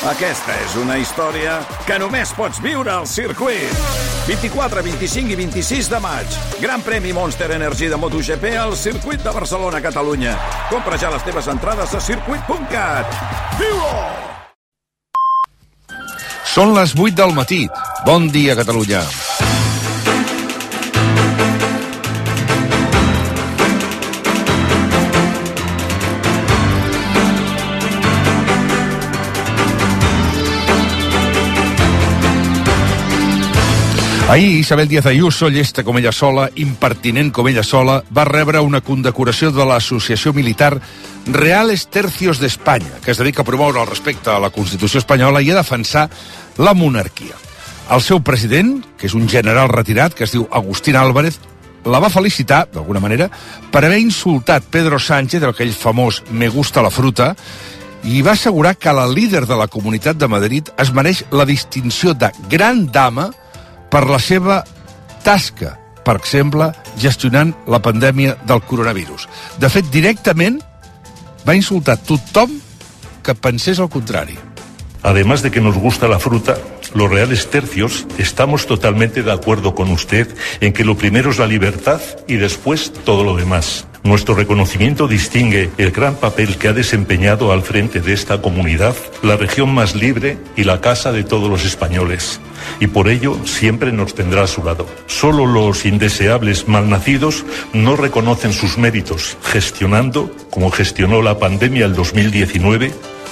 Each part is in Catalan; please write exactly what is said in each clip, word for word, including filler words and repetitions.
Aquesta és una història que només pots viure al circuit. vint-i-quatre, vint-i-cinc i vint-i-sis de maig. Gran premi Monster Energy de MotoGP al circuit de Barcelona, Catalunya. Compra ja les teves entrades a circuit punt cat. Viu-ho! Són les vuit del matí. Bon dia, Catalunya. Ahir, Isabel Díaz Ayuso, llesta com ella sola, impertinent com ella sola, va rebre una condecoració de l'Associació Militar Reales Tercios d'Espanya, que es dedica a promoure el respecte a la Constitució espanyola i a defensar la monarquia. El seu president, que és un general retirat, que es diu Agustín Álvarez, la va felicitar, d'alguna manera, per haver insultat Pedro Sánchez, aquell famós Me gusta la fruta, i va assegurar que la líder de la Comunitat de Madrid es mereix la distinció de gran dama per la seva tasca, per exemple, gestionant la pandèmia del coronavirus. De fet, directament va insultar tothom que pensés el contrari. Además de que nos gusta la fruta, los Reales Tercios estamos totalmente de acuerdo con usted en que lo primero es la libertad y después todo lo demás. Nuestro reconocimiento distingue el gran papel que ha desempeñado al frente de esta comunidad, la región más libre y la casa de todos los españoles. Y por ello siempre nos tendrá a su lado. Solo los indeseables malnacidos no reconocen sus méritos, gestionando, como gestionó la pandemia el dos mil diecinueve.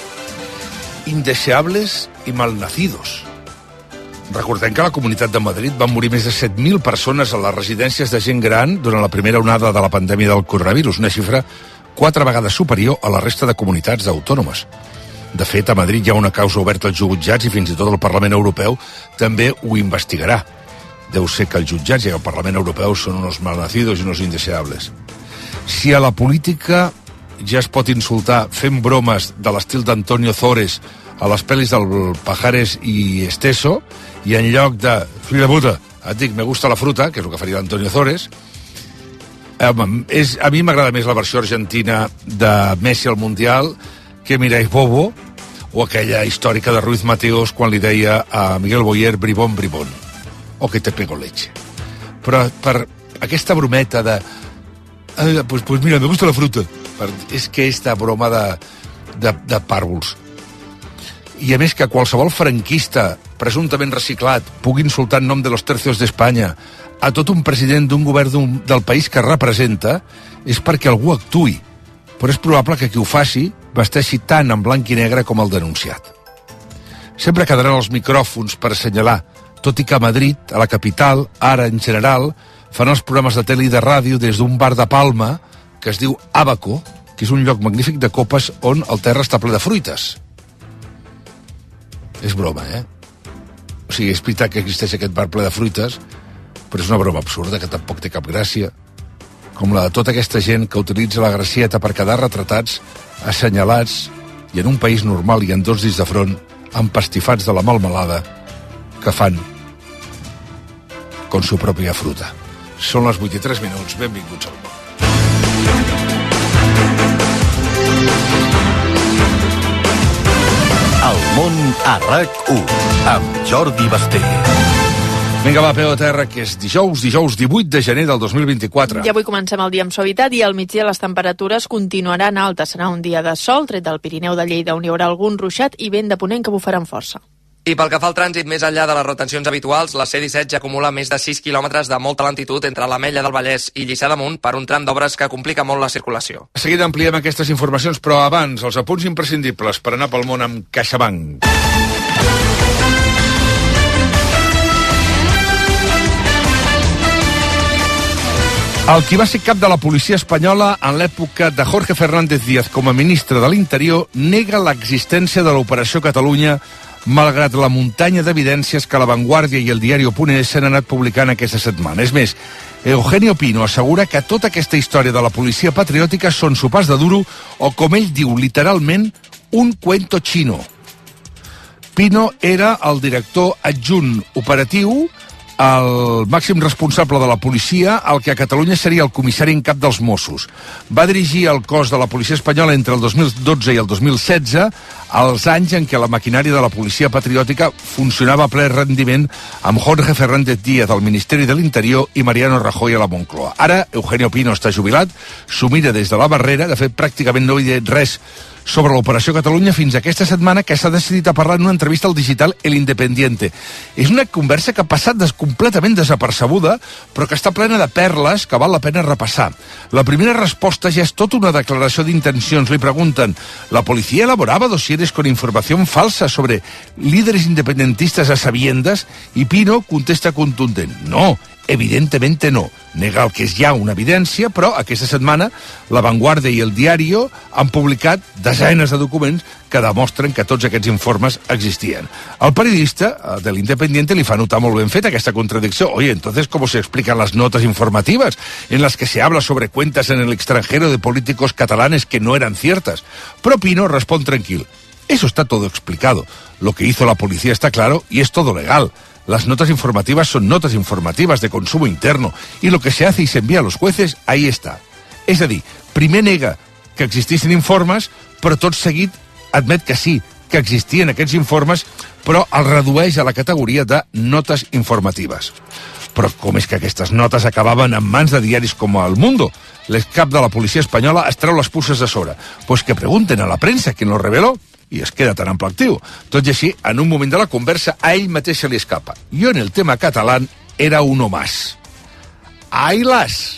Indeseables i malnacidos. Recordem que a la Comunitat de Madrid van morir més de set mil persones a les residències de gent gran durant la primera onada de la pandèmia del coronavirus, una xifra quatre vegades superior a la resta de comunitats autònomes. De fet, a Madrid hi ha una causa oberta als jutjats i fins i tot el Parlament Europeu també ho investigarà. Deu ser que els jutjats i el Parlament Europeu són unos malnacidos i unos indeseables. Si a la política ja es pot insultar fent bromes de l'estil d'Antonio Zores a les pel·lis del Pajares i Esteso, i en lloc de fill de puta, et dic, me gusta la fruta, que és el que faria l'Antonio Zores, eh, és, a mi m'agrada més la versió argentina de Messi al Mundial que Mirais Bobo, o aquella històrica de Ruiz Mateos quan li deia a Miguel Boyer bribón, bribón, o que te pego leche. Però per aquesta brometa de ah, pues, pues mira, me gusta la fruta, per, és que esta broma de, de, de pàrvols. I a més que qualsevol franquista presumptament reciclat pugui insultar en nom de los tercios d'Espanya a tot un president d'un govern un, del país que representa, és perquè algú actui. Però és probable que qui ho faci vesteixi tant en blanc i negre com el denunciat. Sempre quedaran els micròfons per assenyalar, tot i que a Madrid, a la capital, ara en general, fan els programes de tele i de ràdio des d'un bar de Palma que es diu Abaco, que és un lloc magnífic de copes on el terra està ple de fruites. És broma, eh? O sigui, és veritat que existeix aquest bar ple de fruites, però és una broma absurda que tampoc té cap gràcia. Com la de tota aquesta gent que utilitza la gracieta per quedar retratats, assenyalats, i en un país normal i en dos dits de front, empastifats de la malmelada, que fan con su pròpia fruta. Són les vuit i tres minuts. Benvinguts al món. El món a RAC u, amb Jordi Basté. Vinga, va, peu a terra, que és dijous, dijous divuit de gener del dos mil vint-i-quatre. I avui comencem el dia amb suavitat i al migdia les temperatures continuaran altes. Serà un dia de sol, tret del Pirineu de Lleida, on hi haurà algun ruixat i vent de ponent que bufarà amb força. I pel que fa al trànsit, més enllà de les retencions habituals, la C disset ja acumula més de sis quilòmetres de molta lentitud entre l'Ametlla del Vallès i Lliçà d'Amunt per un tram d'obres que complica molt la circulació. A seguida ampliem aquestes informacions, però abans, els apunts imprescindibles per anar pel món amb CaixaBank. El qui va ser cap de la policia espanyola en l'època de Jorge Fernández Díaz com a ministre de l'Interior nega l'existència de l'Operació Catalunya malgrat la muntanya d'evidències que La Vanguardia i el diario.es han anat publicant aquesta setmana. És més, Eugenio Pino assegura que tota aquesta història de la policia patriòtica són sopars de duro o, com ell diu literalment, un cuento chino. Pino era el director adjunt operatiu el màxim responsable de la policia, el que a Catalunya seria el comissari en cap dels Mossos. Va dirigir el cos de la policia espanyola entre el dos mil dotze i el dos mil setze, els anys en què la maquinària de la policia patriòtica funcionava a ple rendiment amb Jorge Fernández Díaz al Ministeri de l'Interior i Mariano Rajoy a la Moncloa. Ara, Eugenio Pino està jubilat, s'ho mira des de la barrera, de fet, pràcticament no hi ha res sobre l'Operació Catalunya fins aquesta setmana, que s'ha decidit a parlar en una entrevista al digital El Independiente. És una conversa que ha passat des, completament desapercebuda, però que està plena de perles que val la pena repassar. La primera resposta ja és tota una declaració d'intencions. Li pregunten, ¿la policía elaboraba dosieres con información falsa sobre líderes independentistas a sabiendas? I Pino contesta contundent, no, evidentemente no. Nega el que és ja una evidència, però aquesta setmana La Vanguardia i El Diario han publicat desenes de documents que demostren que tots aquests informes existien. El periodista de l'Independiente li fa notar molt ben fet aquesta contradicció. Oye, entonces, ¿cómo se explican las notas informativas en las que se habla sobre cuentas en el extranjero de políticos catalanes que no eran ciertas? Però Pino responde tranquilo. Eso está todo explicado. Lo que hizo la policía está claro y es todo legal. Las notas informativas son notas informativas de consumo interno y lo que se hace y se envía a los jueces, ahí está. És a dir, primer nega que existissin informes, però tot seguit admet que sí, que existien aquests informes, però el redueix a la categoria de notes informatives. Però com és que aquestes notes acabaven en mans de diaris com El Mundo? L'excap de la policia espanyola es treu les puces de sobre. Pues que pregunten a la premsa qui lo reveló i es queda tan ample actiu. Tot i així, en un moment de la conversa, a ell mateix se li escapa. Jo en el tema català era uno más. Ai las!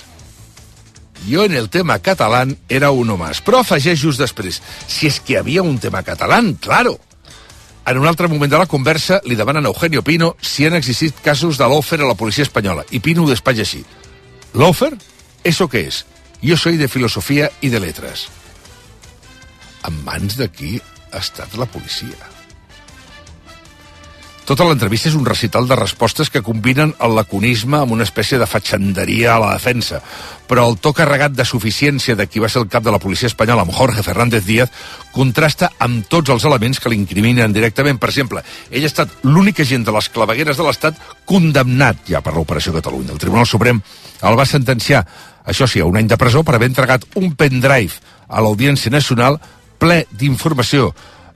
Jo en el tema català era uno más. Però afegeix just després, si és que hi havia un tema català, claro. En un altre moment de la conversa li demanen a Eugenio Pino si han existit casos de lawfare a la policia espanyola. I Pino ho despatxa així. ¿Lawfare? ¿Eso qué es? Yo soy de filosofía y de letras. En mans de qui ha estat la policia? Tota l'entrevista és un recital de respostes que combinen el laconisme amb una espècie de fatxanderia a la defensa, però el to carregat de suficiència de qui va ser el cap de la policia espanyola, amb Jorge Fernández Díaz, contrasta amb tots els elements que l'incriminen directament. Per exemple, ell ha estat l'únic agent de les clavegueres de l'Estat condemnat ja per l'Operació Catalunya. El Tribunal Suprem el va sentenciar, això sí, a un any de presó per haver entregat un pendrive a l'Audiència Nacional ple d'informació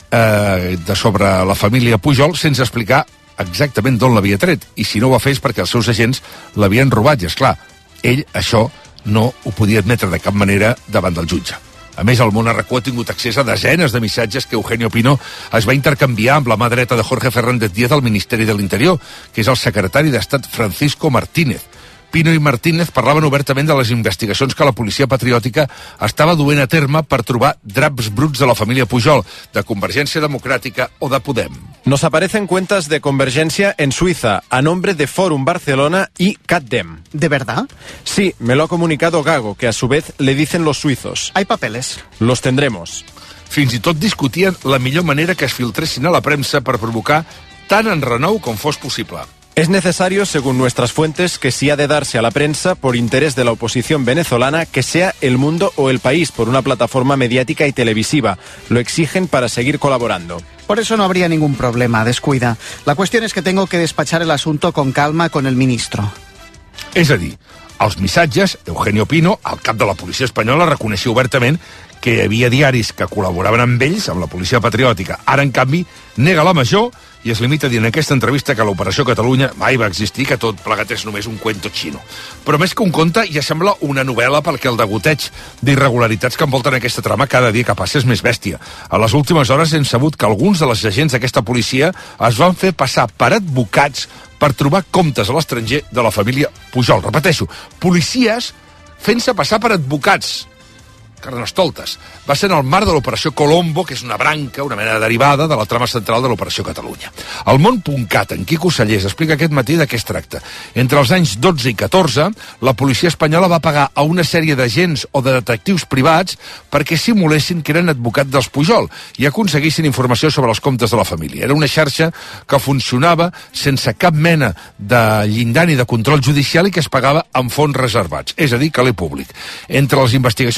eh, de sobre la família Pujol sense explicar exactament d'on l'havia tret. I si no ho va fer és perquè els seus agents l'havien robat. I, esclar, ell això no ho podia admetre de cap manera davant del jutge. A més, el món arracó ha tingut accés a desenes de missatges que Eugenio Pino es va intercanviar amb la mà dreta de Jorge Fernández Díaz al Ministeri de l'Interior, que és el secretari d'Estat Francisco Martínez. Pino i Martínez parlaven obertament de les investigacions que la policia patriòtica estava duent a terme per trobar draps bruts de la família Pujol, de Convergència Democràtica o de Podem. Nos aparecen cuentas de Convergencia en Suiza a nombre de Forum Barcelona y CatDem. ¿De verdad? Sí, me lo ha comunicado Gago, que a su vez le dicen los suizos. ¿Hay papeles? Los tendremos. Fins i tot discutien la millor manera que es filtressin a la premsa per provocar tant enrenou com fos possible. Es necesario, según nuestras fuentes, que si ha de darse a la prensa por interés de la oposición venezolana, que sea El Mundo o El País por una plataforma mediática y televisiva. Lo exigen para seguir colaborando. Por eso no habría ningún problema, descuida. La cuestión es que tengo que despachar el asunto con calma con el ministro. És a dir, als missatges, Eugenio Pino, el cap de la policia espanyola, reconeixia obertament que hi havia diaris que col·laboraven amb ells, amb la policia patriòtica. Ara, en canvi, nega la major i es limita a dir en aquesta entrevista que l'Operació Catalunya mai va existir, que tot plegat és només un cuento xino. Però més que un conte, ja sembla una novel·la perquè el degoteig d'irregularitats que envolten aquesta trama cada dia que passa és més bèstia. A les últimes hores hem sabut que alguns de les agents d'aquesta policia es van fer passar per advocats per trobar comptes a l'estranger de la família Pujol. Repeteixo, policies fent-se passar per advocats. Carnestoltes. Va ser en el marc de l'Operació Colombo, que és una branca, una mena de derivada de la trama central de l'Operació Catalunya. El món punt cat, en Quico Sallés, explica aquest matí de què es tracta. Entre els anys dotze i catorze, la policia espanyola va pagar a una sèrie d'agents o de detectius privats perquè simulessin que eren advocats dels Pujol i aconseguissin informació sobre els comptes de la família. Era una xarxa que funcionava sense cap mena de llindar ni de control judicial i que es pagava amb fons reservats, és a dir, calé públic. Entre les investigacions que van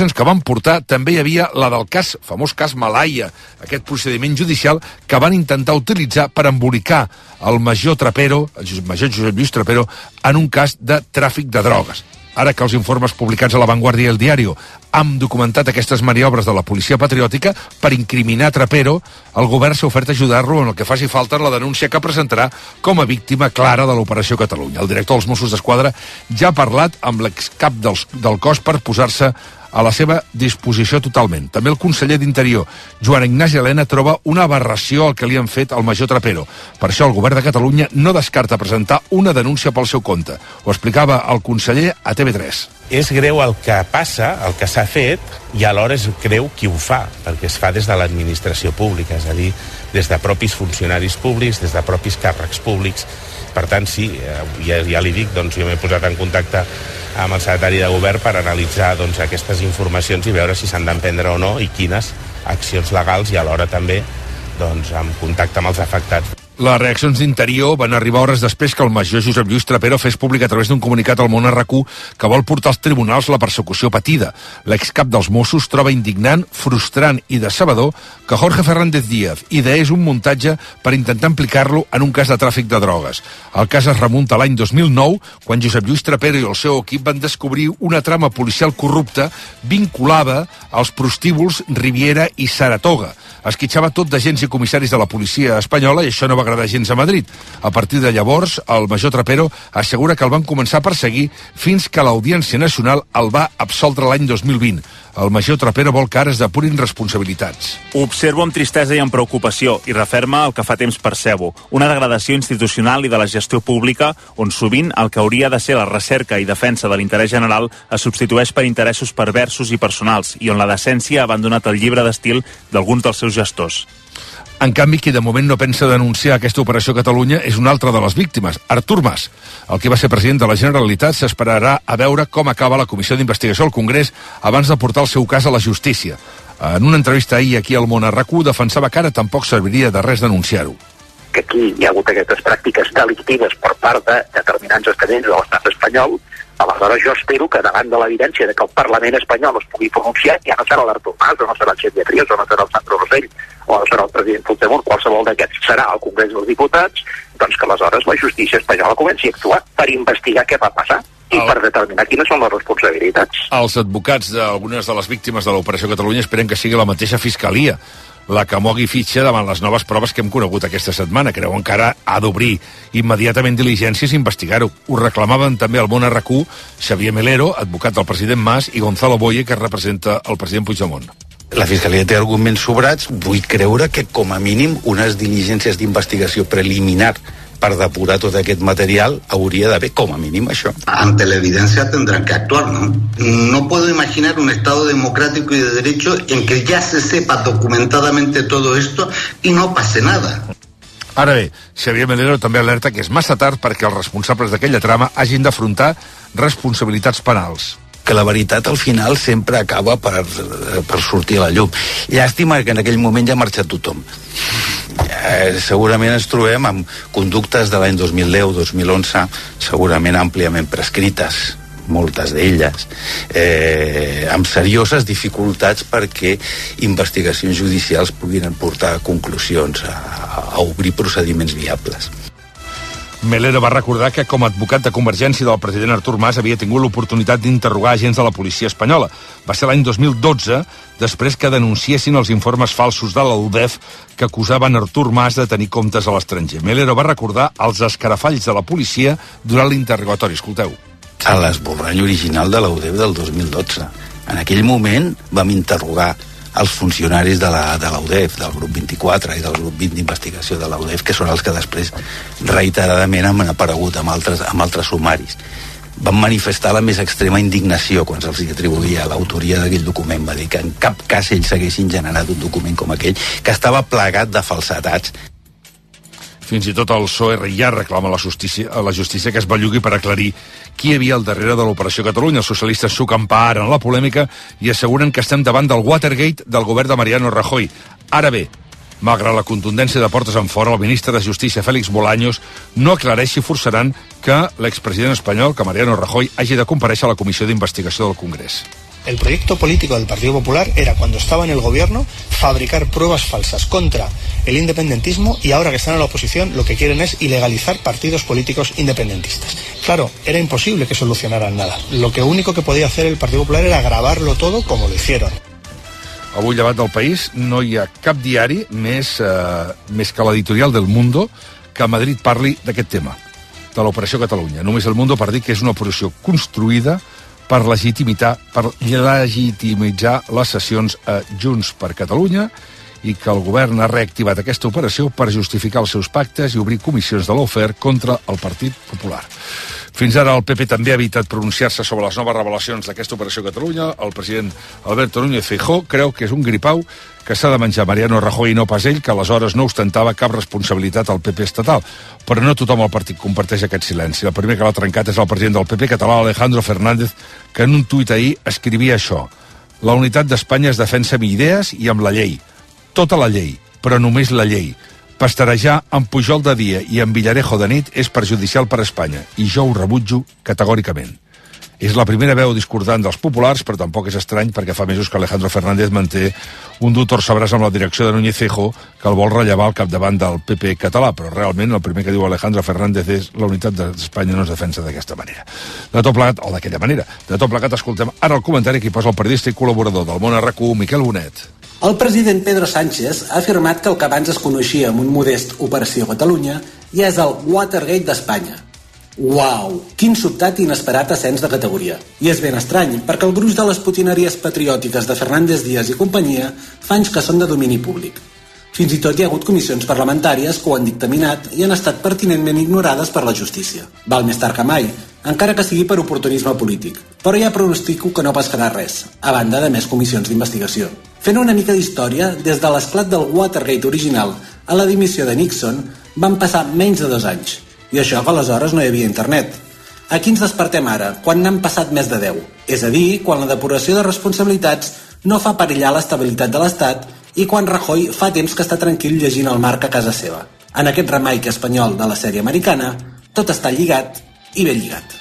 portar també hi havia la del cas, famós cas Malaia, aquest procediment judicial que van intentar utilitzar per embolicar el major Trapero, el major Josep Lluís Trapero, en un cas de tràfic de drogues. Ara que els informes publicats a La Vanguardia i El Diario han documentat aquestes maniobres de la policia patriòtica per incriminar Trapero, el govern s'ha ofert a ajudar-lo en el que faci falta en la denúncia que presentarà com a víctima clara de l'Operació Catalunya. El director dels Mossos d'Esquadra ja ha parlat amb l'excap del, del cos per posar-se a la seva disposició totalment. També el conseller d'Interior, Joan Ignasi Elena, troba una aberració al que li han fet al major Trapero. Per això el govern de Catalunya no descarta presentar una denúncia pel seu compte. Ho explicava el conseller a T V tres. És greu el que passa, el que s'ha fet, i alhora és greu qui ho fa, perquè es fa des de l'administració pública, és a dir, des de propis funcionaris públics, des de propis càrrecs públics. Per tant, sí, ja, ja li dic, doncs jo m'he posat en contacte amb el secretari de govern per analitzar doncs, aquestes informacions i veure si s'han d'emprendre o no i quines accions legals, i alhora també doncs, en contacte amb els afectats. Les reaccions d'Interior van arribar hores després que el major Josep Lluís Trapero fes públic a través d'un comunicat al món R Q que vol portar als tribunals la persecució patida. L'excap dels Mossos troba indignant, frustrant i decebedor que Jorge Fernández Díaz ideés un muntatge per intentar implicar-lo en un cas de tràfic de drogues. El cas es remunta a l'any dos mil nou, quan Josep Lluís Trapero i el seu equip van descobrir una trama policial corrupta vinculada als prostíbuls Riviera i Saratoga. Esquitxava tot d'agents i comissaris de la policia espanyola i això no va agradar gens a Madrid. A partir de llavors, el major Trapero assegura que el van començar a perseguir fins que l'Audiència Nacional el va absoldre l'any dos mil vint. El major Trapero vol que ara es depurin responsabilitats. Ho observo amb tristesa i amb preocupació i referma el que fa temps percebo. Una degradació institucional i de la gestió pública on sovint el que hauria de ser la recerca i defensa de l'interès general es substitueix per interessos perversos i personals i on la decència ha abandonat el llibre d'estil d'alguns dels seus gestors. En canvi, qui de moment no pensa denunciar aquesta Operació Catalunya és un altre de les víctimes, Artur Mas. El que va ser president de la Generalitat s'esperarà a veure com acaba la comissió d'investigació al Congrés abans de portar el seu cas a la justícia. En una entrevista ahir aquí al món R Q defensava que ara tampoc serviria de res denunciar-ho. Que aquí hi ha hagut aquestes pràctiques delictives per part de determinants estaments de l'estat espanyol. Aleshores jo espero que davant de l'evidència de que el Parlament espanyol es pugui pronunciar, ja no serà l'Artur Mas, o no serà el Xavier Trias, o no serà el Sandro Rosell, o no serà el president Puigdemont, qualsevol d'aquests serà al Congrés dels Diputats, doncs que aleshores la justícia espanyola comenci a actuar per investigar què va passar i el... per determinar quines són les responsabilitats. Els advocats d'algunes de les víctimes de l'Operació Catalunya esperen que sigui la mateixa Fiscalia la que mogui fitxa davant les noves proves que hem conegut aquesta setmana. Creuen que ara ha d'obrir immediatament diligències i investigar-ho. Ho reclamaven també al món R Q Xavier Melero, advocat del president Mas, i Gonzalo Boye, que representa el president Puigdemont. La Fiscalia té arguments sobrats. Vull creure que, com a mínim, unes diligències d'investigació preliminar per depurar tot aquest material hauria d'haver, com a mínim, això. Ante la evidencia tendrán que actuar, ¿no? No puedo imaginar un Estado democrático y de derecho en que ya se sepa documentadamente todo esto y no pase nada. Ara bé, Xavier Melero també alerta que és massa tard perquè els responsables d'aquella trama hagin d'afrontar responsabilitats penals. Que la veritat al final sempre acaba per, per sortir a la llum. Llàstima que en aquell moment ja ha marxat tothom. Eh, segurament ens trobem amb conductes de l'any dos mil deu dos mil onze segurament àmpliament prescrites, moltes d'elles, eh, amb serioses dificultats perquè investigacions judicials puguin portar a conclusions, a, a obrir procediments viables. Melero va recordar que com a advocat de Convergència del president Artur Mas havia tingut l'oportunitat d'interrogar agents de la policia espanyola. Va ser l'any dos mil dotze, després que denunciessin els informes falsos de la U D E F que acusaven Artur Mas de tenir comptes a l'estranger. Melero va recordar els escarafalls de la policia durant l'interrogatori. Escolteu. A l'esborrany original de la U D E F del dos mil dotze. En aquell moment vam interrogar els funcionaris de la, de la U D E F, del grup vint-i-quatre i del grup vint d'investigació de la U D E F, que són els que després reiteradament han aparegut amb altres, amb altres sumaris. Van manifestar la més extrema indignació quan se'ls atribuïa l'autoria d'aquell document. Va dir que en cap cas ells haguessin generat un document com aquell, que estava plagat de falsedats. Fins i tot el P S O E ja reclama a la justícia, a la justícia que es bellugui per aclarir qui hi havia al darrere de l'Operació Catalunya. Els socialistes s'ho camparen la polèmica i asseguren que estem davant del Watergate del govern de Mariano Rajoy. Ara bé, malgrat la contundència de portes enfora, el ministre de Justícia, Félix Bolaños, no aclareix si forçaran que l'expresident espanyol, que Mariano Rajoy, hagi de comparèixer a la comissió d'investigació del Congrés. El proyecto político del Partido Popular era, cuando estaba en el gobierno, fabricar pruebas falsas contra el independentismo, y ahora que están en la oposición lo que quieren es ilegalizar partidos políticos independentistas. Claro, era imposible que solucionaran nada. Lo que único que podía hacer el Partido Popular era gravarlo todo como lo hicieron. Avui, llevat del País, no hi ha cap diari més, eh, més que l'editorial del Mundo que a Madrid parli d'aquest tema, de l'Operació Catalunya. Només el Mundo per dir que és una operació construïda per legitimitar, per legitimitzar les sessions a Junts per Catalunya, i que el govern ha reactivat aquesta operació per justificar els seus pactes i obrir comissions de l'Ofer contra el Partit Popular. Fins ara el P P també ha evitat pronunciar-se sobre les noves revelacions d'aquesta operació a Catalunya. El president Alberto Núñez Feijóo creu que és un gripau que s'ha de menjar Mariano Rajoy i no pas ell, que aleshores no ostentava cap responsabilitat al P P estatal. Però no tothom al partit comparteix aquest silenci. El primer que l'ha trencat és el president del P P català, Alejandro Fernández, que en un tuit ahir escrivia això: la unitat d'Espanya es defensa amb idees i amb la llei. Tota la llei, però només la llei. Pasterejar amb Pujol de dia i amb Villarejo de nit és perjudicial per a Espanya, i jo ho rebutjo categòricament. És la primera veu discordant dels populars, però tampoc és estrany perquè fa mesos que Alejandro Fernández manté un dur torcebraç amb la direcció de Núñez Feijóo, que el vol rellevar al capdavant del P P català, però realment el primer que diu Alejandro Fernández és la unitat d'Espanya no es defensa d'aquesta manera. De tot plegat, o d'aquella manera, de tot plegat escoltem ara el comentari que hi posa el periodista i col·laborador del Món a RAC u, Miquel Bonet. El president Pedro Sánchez ha afirmat que el que abans es coneixia amb un modest Operació Catalunya ja és el Watergate d'Espanya. Uau! Quin sobtat i inesperat ascens de categoria. I és ben estrany, perquè el gruix de les potineries patriòtiques de Fernández Díaz i companyia fa anys que són de domini públic. Fins i tot hi ha hagut comissions parlamentàries que ho han dictaminat i han estat pertinentment ignorades per la justícia. Val més tard que mai, encara que sigui per oportunisme polític. Però ja pronostico que no passarà res, a banda de més comissions d'investigació. Fent una mica d'història, des de l'esclat del Watergate original a la dimissió de Nixon van passar menys de dos anys. I això que aleshores no hi havia internet. Aquí ens despertem ara, quan n'han passat més de deu. És a dir, quan la depuració de responsabilitats no fa perillar l'estabilitat de l'Estat i quan Rajoy fa temps que està tranquil llegint el Marca a casa seva. En aquest remake espanyol de la sèrie americana, tot està lligat i ben lligat.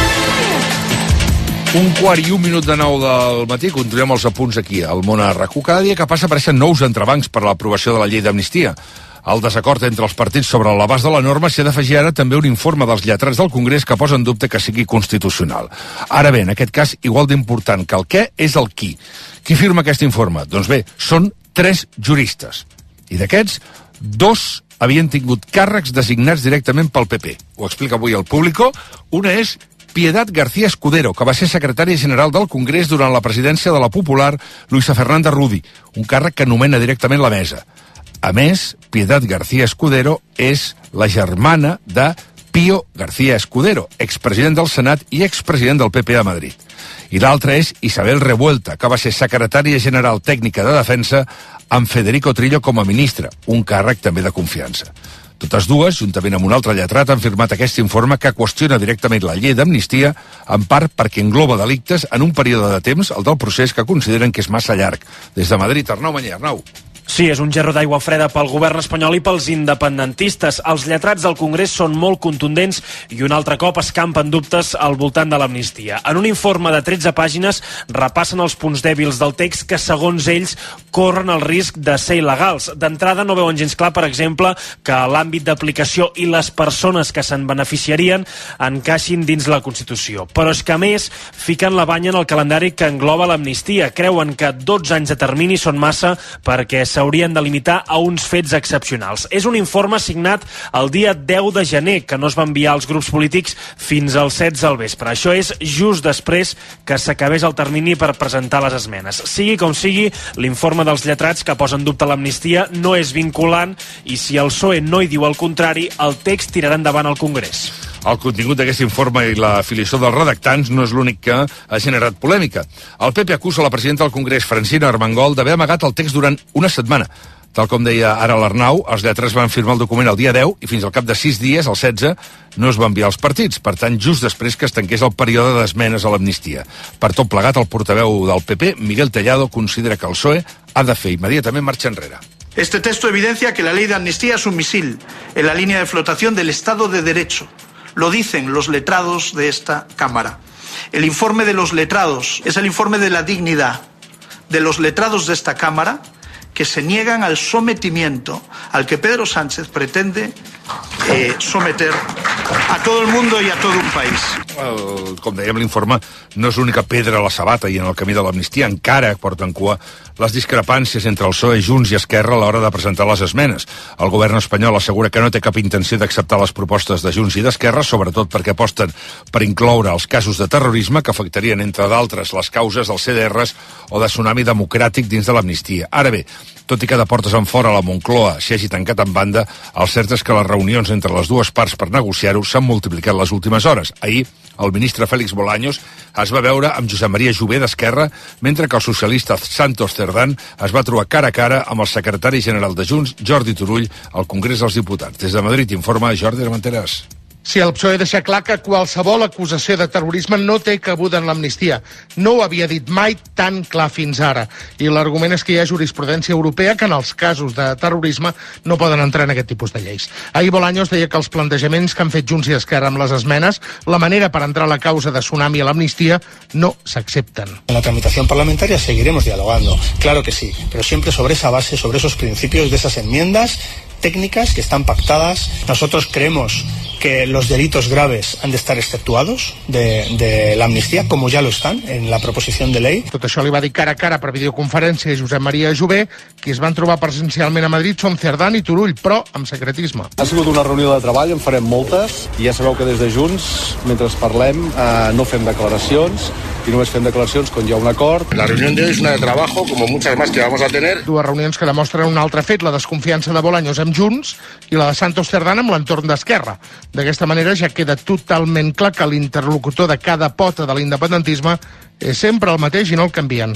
Un quart i un minut de nou del matí, continuem els apunts aquí, al Món a RAC u. Cada dia que passa apareixen nous entrebancs per a l'aprovació de la llei d'amnistia. Al desacord entre els partits sobre l'abast de la norma s'hi ha d'afegir ara també un informe dels lletrats del Congrés que posa en dubte que sigui constitucional. Ara bé, en aquest cas, igual d'important que el què és el qui. Qui firma aquest informe? Doncs bé, són tres juristes. I d'aquests, dos havien tingut càrrecs designats directament pel P P. Ho explica avui el Público. Una és Piedad García Escudero, que va ser secretària general del Congrés durant la presidència de la popular Luisa Fernanda Rudi, un càrrec que nomena directament la mesa. A més, Piedad García Escudero és la germana de Pío García Escudero, expresident del Senat i expresident del P P a Madrid. I l'altra és Isabel Revuelta, que va ser secretària general tècnica de defensa amb Federico Trillo com a ministre, un càrrec també de confiança. Totes dues, juntament amb un altre lletrat, han firmat aquest informe que qüestiona directament la llei d'amnistia, en part perquè engloba delictes en un període de temps, el del procés, que consideren que és massa llarg. Des de Madrid, Arnau Manyer. Arnau. Sí, és un gerro d'aigua freda pel govern espanyol i pels independentistes. Els lletrats del Congrés són molt contundents i un altre cop escampen dubtes al voltant de l'amnistia. En un informe de tretze pàgines repassen els punts dèbils del text que, segons ells, corren el risc de ser il·legals. D'entrada no veuen gens clar, per exemple, que l'àmbit d'aplicació i les persones que se'n beneficiarien encaixin dins la Constitució. Però és que, a més, fiquen la banya en el calendari que engloba l'amnistia. Creuen que dotze anys de termini són massa perquè s'haurien de limitar a uns fets excepcionals. És un informe signat el dia deu de gener, que no es va enviar als grups polítics fins al setze al vespre. Això és just després que s'acabés el termini per presentar les esmenes. Sigui com sigui, l'informe dels lletrats que posa en dubte l'amnistia no és vinculant i si el P S O E no hi diu el contrari, el text tirarà endavant al Congrés. El contingut d'aquest informe i la filiació dels redactants no és l'únic que ha generat polèmica. El P P acusa la presidenta del Congrés, Francina Armengol, d'haver amagat el text durant una setmana. Tal com deia ara l'Arnau, els lletrats van firmar el document el dia deu i fins al cap de sis dies, el setze, no es va enviar als partits. Per tant, just després que es tanqués el període d'esmenes a l'amnistia. Per tot plegat, el portaveu del P P, Miguel Tellado, considera que el P S O E ha de fer immediatament marxa enrere. Este texto evidencia que la ley de amnistía es un misil en la línea de flotación del Estado de Derecho. Lo dicen los letrados de esta Cámara. El informe de los letrados es el informe de la dignidad de los letrados de esta Cámara que se niegan al sometimiento al que Pedro Sánchez pretende eh, someter a todo el mundo i a tot un país. El, com dèiem, l'informe no és l'única pedra a la sabata i en el camí de l'amnistia encara porten cua les discrepàncies entre el P S O E, Junts i Esquerra a l'hora de presentar les esmenes. El govern espanyol assegura que no té cap intenció d'acceptar les propostes de Junts i d'Esquerra, sobretot perquè aposten per incloure els casos de terrorisme que afectarien, entre d'altres, les causes dels C D Rs o de tsunami democràtic dins de l'amnistia. Ara bé, tot i que de portes enfora la Moncloa s'hagi tancat en banda, el cert és que les reunions entre les dues parts per negociar-ho s'han multiplicat les últimes hores. Ahir, el ministre Félix Bolaños es va veure amb Josep Maria Jové d'Esquerra, mentre que el socialista Santos Cerdán es va trobar cara a cara amb el secretari general de Junts, Jordi Turull, al Congrés dels Diputats. Des de Madrid informa Jordi Armenteras. Sí, el P S O E deixa clar que qualsevol acusació de terrorisme no té cabuda en l'amnistia. No ho havia dit mai tan clar fins ara. I l'argument és que hi ha jurisprudència europea que en els casos de terrorisme no poden entrar en aquest tipus de lleis. Ahir Bolaños deia que els plantejaments que han fet Junts i Esquerra amb les esmenes, la manera per entrar a la causa de tsunami a l'amnistia, no s'accepten. En la tramitación parlamentaria seguiremos dialogando, claro que sí, pero siempre sobre esa base, sobre esos principios de esas enmiendas técnicas que están pactadas. Nosotros creemos que los delitos graves han de estar exceptuados de, de la amnistía, como ya lo están en la proposición de ley. Tot això li va dir cara a cara per videoconferència a Josep Maria Jové. Qui es van trobar presencialment a Madrid són Cerdán i Turull, però amb secretisme. Ha sigut una reunió de treball, en farem moltes, i ja sabeu que des de Junts, mentre parlem, eh, no fem declaracions, i només fem declaracions quan hi ha un acord. La reunión de hoy es una de trabajo, como muchas más que vamos a tener. Dues reunions que demostren un altre fet, la desconfiança de Bolaños amb Junts i la de Santos Cerdán amb l'entorn d'Esquerra. D'aquesta manera ja queda totalment clar que l'interlocutor de cada pota de l'independentisme és sempre el mateix i no el canvien.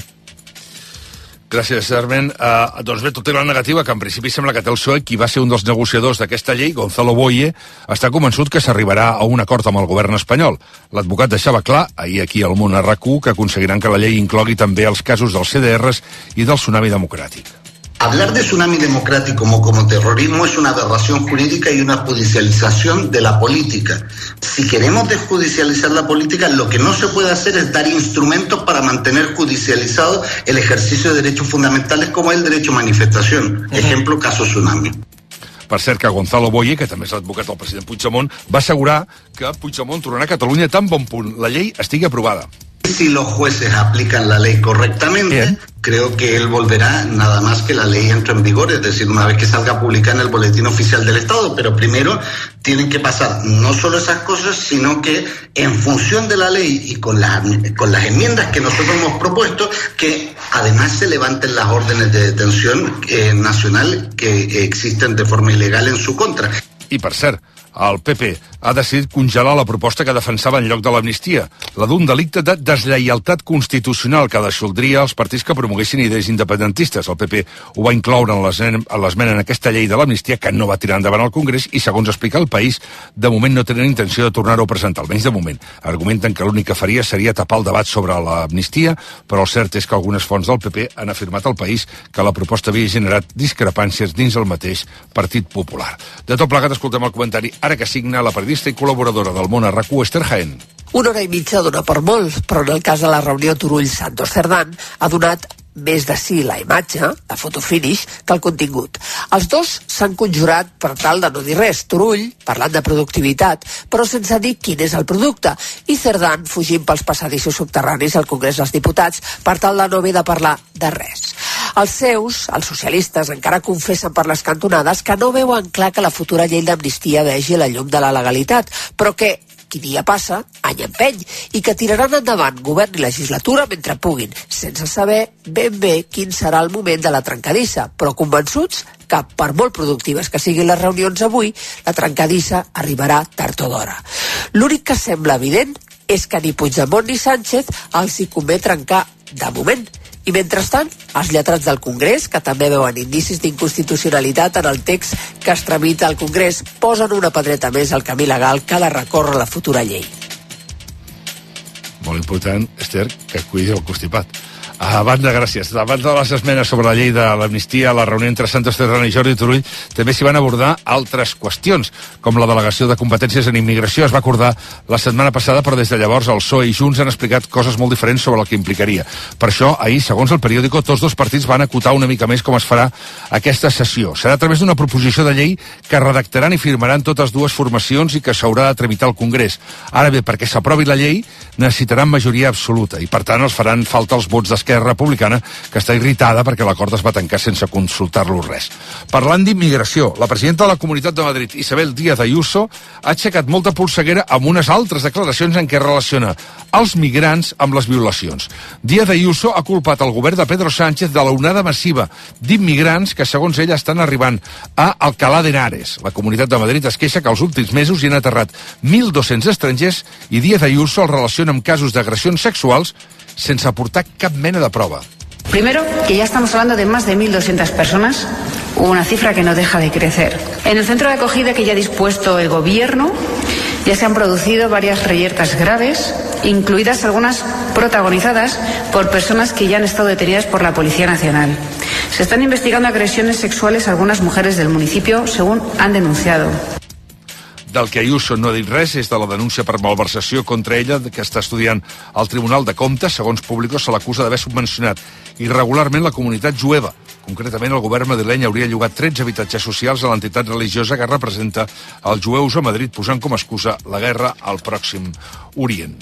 Gràcies, Arment. Uh, doncs bé, tot i la negativa, que en principi sembla que té el P S O E, qui va ser un dels negociadors d'aquesta llei, Gonzalo Boye, està convençut que s'arribarà a un acord amb el govern espanyol. L'advocat deixava clar, ahir aquí al Món a RAC u, que aconseguiran que la llei inclogui també els casos dels C D Rs i del tsunami democràtic. Hablar de tsunami democrático como, como terrorismo es una aberración jurídica y una judicialización de la política. Si queremos desjudicializar la política, lo que no se puede hacer es dar instrumentos para mantener judicializado el ejercicio de derechos fundamentales como el derecho a manifestación. Ejemplo, caso tsunami. Per cert, que Gonzalo Boye, que també és l'advocat del president Puigdemont, va assegurar que Puigdemont tornarà a Catalunya tan bon punt la llei estigui aprovada. Si los jueces aplican la ley correctamente, Bien. creo que él volverá nada más que la ley entre en vigor, es decir, una vez que salga publicada en el Boletín Oficial del Estado, pero primero tienen que pasar no solo esas cosas, sino que en función de la ley y con las, con las enmiendas que nosotros hemos propuesto, que además se levanten las órdenes de detención eh, nacional que existen de forma ilegal en su contra. I per cert, el P P ha decidit congelar la proposta que defensava en lloc de l'amnistia, la d'un delicte de deslleialtat constitucional que deixoldria els partits que promoguessin idees independentistes. El P P ho va incloure en l'esmena en aquesta llei de l'amnistia, que no va tirar endavant al Congrés, i segons explica el País, de moment no tenen intenció de tornar-ho a presentar, almenys de moment. Argumenten que l'únic que faria seria tapar el debat sobre l'amnistia, però el cert és que algunes fonts del P P han afirmat al País que la proposta havia generat discrepàncies dins el mateix Partit Popular. De tot plegat, escoltem el comentari ara que signa la periodista i col·laboradora del Món a RAC u, Esther Jaén. Una hora i mitja dona per molt, però en el cas de la reunió Turull-Santos Cerdán ha donat més de sí la imatge, la foto finish, que el contingut. Els dos s'han conjurat per tal de no dir res. Turull, parlant de productivitat, però sense dir quin és el producte, i Cerdán fugint pels passadissos subterranis al Congrés dels Diputats per tal de no haver de parlar de res. Els seus, els socialistes, encara confessen per les cantonades que no veuen clar que la futura llei d'amnistia vegi la llum de la legalitat, però que qui dia passa, any empeny, i que tiraran endavant govern i legislatura mentre puguin, sense saber ben bé quin serà el moment de la trencadissa, però convençuts que, per molt productives que siguin les reunions avui, la trencadissa arribarà tard o d'hora. L'únic que sembla evident és que ni Puigdemont ni Sánchez els hi convé trencar de moment. I mentrestant, els lletrats del Congrés, que també veuen indicis d'inconstitucionalitat en el text que es tramita al Congrés, posen una pedreta més al camí legal que ha de recórrer la futura llei. Molt important, Esther, que cuidi el constipat. A banda, gràcies. Davant de les esmenes sobre la llei de l'amnistia, a la reunió entre Santos Cerdán i Jordi Turull també s'hi van abordar altres qüestions, com la delegació de competències en immigració. Es va acordar la setmana passada, però des de llavors el P S O E i Junts han explicat coses molt diferents sobre el que implicaria. Per això, ahir, segons el periòdico, tots dos partits van acotar una mica més com es farà aquesta sessió. Serà a través d'una proposició de llei que redactaran i firmaran totes dues formacions i que s'haurà de tramitar al Congrés. Ara bé, perquè s'aprovi la llei necessitaran majoria absoluta i, per tant, els faran falta els vots d'Esquerra Republicana, que està irritada perquè l'acord es va tancar sense consultar-lo res. Parlant d'immigració, la presidenta de la Comunitat de Madrid, Isabel Díaz Ayuso, ha aixecat molta polseguera amb unes altres declaracions en què relaciona els migrants amb les violacions. Díaz Ayuso ha culpat el govern de Pedro Sánchez de l'onada massiva d'immigrants que, segons ella, estan arribant a Alcalá de Henares. La Comunitat de Madrid es queixa que els últims mesos hi han aterrat mil dos-cents estrangers i Díaz Ayuso el relaciona amb casos d'agressions sexuals sense aportar cap mena de prova. Primero, que ya estamos hablando de más de mil doscientas personas, una cifra que no deja de crecer. En el centro de acogida que ya ha dispuesto el Gobierno, ya se han producido varias reyertas graves, incluidas algunas protagonizadas por personas que ya han estado detenidas por la Policía Nacional. Se están investigando agresiones sexuales a algunas mujeres del municipio, según han denunciado. Del que Ayuso no ha dit res és de la denúncia per malversació contra ella que està estudiant al Tribunal de Comptes. Segons Públicos, se l'acusa d'haver subvencionat irregularment la comunitat jueva. Concretament, el govern madrileny hauria llogat tretze habitatges socials a l'entitat religiosa que representa els jueus a Madrid, posant com a excusa la guerra al Pròxim Orient.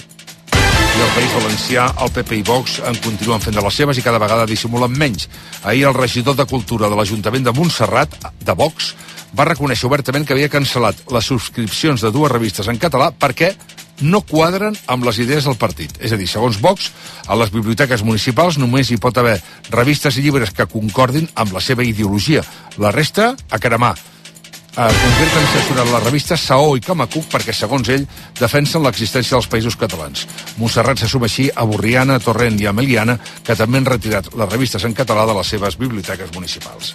I al País Valencià, el P P i Vox en continuen fent de les seves i cada vegada dissimulen menys. Ahir el regidor de Cultura de l'Ajuntament de Montserrat, de Vox, va reconèixer obertament que havia cancel·lat les subscripcions de dues revistes en català perquè no quadren amb les idees del partit. És a dir, segons Vox, a les biblioteques municipals només hi pot haver revistes i llibres que concordin amb la seva ideologia. La resta, a cremar. En concret, han censurat les revistes Saó i Camacuc perquè, segons ell, defensen l'existència dels països catalans. Montserrat se suma així a Borriana, Torrent i Ameliana, que també han retirat les revistes en català de les seves biblioteques municipals.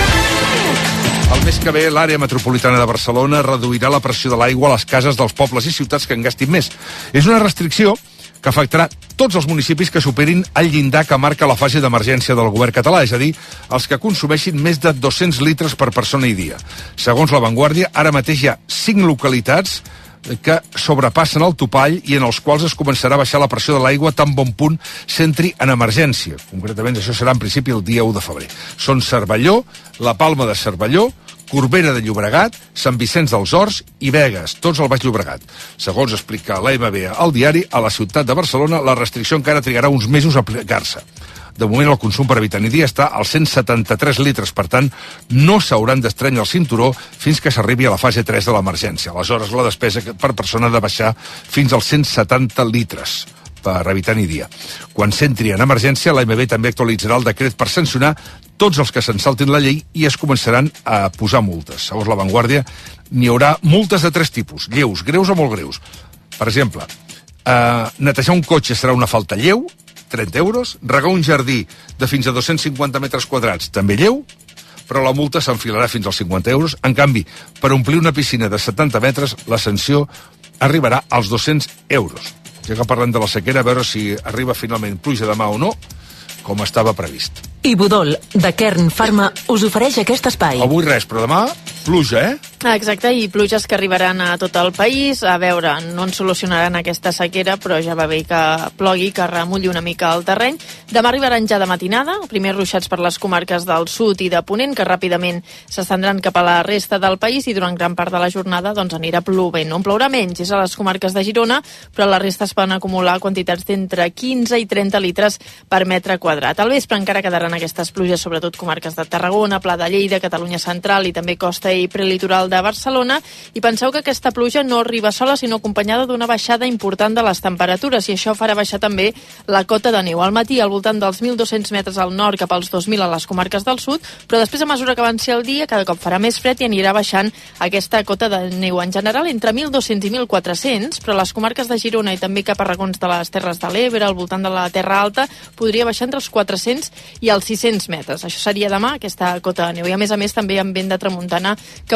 El mes que ve, l'àrea metropolitana de Barcelona reduirà la pressió de l'aigua a les cases dels pobles i ciutats que en gastin més. És una restricció que afectarà tots els municipis que superin el llindar que marca la fase d'emergència del govern català, és a dir, els que consumeixin més de dos-cents litres per persona i dia. Segons La Vanguardia, ara mateix hi ha cinc localitats que sobrepassen el topall i en els quals es començarà a baixar la pressió de l'aigua tan bon punt s'entri en emergència. Concretament, això serà en principi el dia u de febrer. Són Cervelló, la Palma de Cervelló, Corbera de Llobregat, Sant Vicenç dels Horts i Begues, tots al Baix Llobregat. Segons explica l'A M B al diari, a la ciutat de Barcelona la restricció encara trigarà uns mesos a aplicar-se. De moment el consum per habitant i dia està als cent setanta-tres litres, per tant, no s'hauran d'estrènyer el cinturó fins que s'arribi a la fase tres de l'emergència. Aleshores, la despesa per persona ha de baixar fins als cent setanta litres per habitant i dia. Quan s'entri en emergència, l'A M B també actualitzarà el decret per sancionar tots els que se'n saltin la llei i es començaran a posar multes. Segons La Vanguardia, n'hi haurà multes de tres tipus, lleus, greus o molt greus. Per exemple, eh, netejar un cotxe serà una falta lleu, trenta euros, regar un jardí de fins a dos-cents cinquanta metres quadrats, també lleu, però la multa s'enfilarà fins als cinquanta euros. En canvi, per omplir una piscina de setanta metres, la sanció arribarà als dos-cents euros. Ja que parlem de la sequera, a veure si arriba finalment pluja demà o no, com estava previst. Ibudol, de Kern Pharma, us ofereix aquest espai. Avui res, però demà pluja, eh? Exacte, i pluges que arribaran a tot el país. A veure, no ens solucionaran aquesta sequera, però ja va bé que plogui, que remulli una mica el terreny. Demà arribaran ja de matinada, primers ruixats per les comarques del sud i de Ponent, que ràpidament s'estendran cap a la resta del país i durant gran part de la jornada doncs, anirà plovent. No en plourà menys, és a les comarques de Girona, però a la resta es poden acumular quantitats d'entre quinze i trenta litres per metre quadrat. Al vespre encara quedaran aquestes pluges, sobretot comarques de Tarragona, Pla de Lleida, Catalunya Central i també costa i prelitoral de Barcelona, i penseu que aquesta pluja no arriba sola, sinó acompanyada d'una baixada important de les temperatures, i això farà baixar també la cota de neu. Al matí, al voltant dels mil dos-cents metres al nord, cap als dos mil a les comarques del sud, però després, a mesura que avanci el dia, cada cop farà més fred i anirà baixant aquesta cota de neu. En general, entre mil dos-cents i mil quatre-cents, però les comarques de Girona i també cap a racons de les Terres de l'Ebre, al voltant de la Terra Alta, podria baixar entre els quatre-cents i els sis-cents metres. Això seria demà, aquesta cota de neu. I a més a més també amb vent de tramuntana que bufarà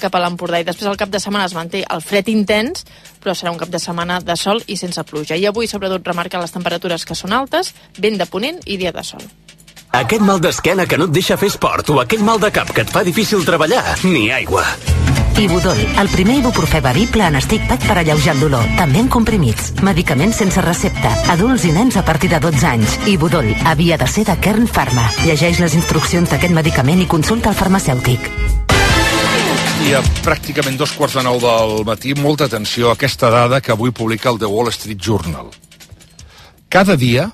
cap a l'Empordà i després el cap de setmana es manté el fred intens, però serà un cap de setmana de sol i sense pluja. I avui, sobretot, remarquen les temperatures que són altes, vent de ponent i dia de sol. Aquest mal d'esquena que no et deixa fer esport o aquell mal de cap que et fa difícil treballar, ni aigua. Ibudol, el primer ibuprofè bevible en stick pack per alleujar el dolor, també en comprimits. Medicaments sense recepta, adults i nens a partir de dotze anys. Ibudol, havia de ser de Kern Pharma. Llegeix les instruccions d'aquest medicament i consulta el farmacèutic. I a pràcticament dos quarts de nou del matí, molta atenció a aquesta dada que avui publica el The Wall Street Journal. Cada dia,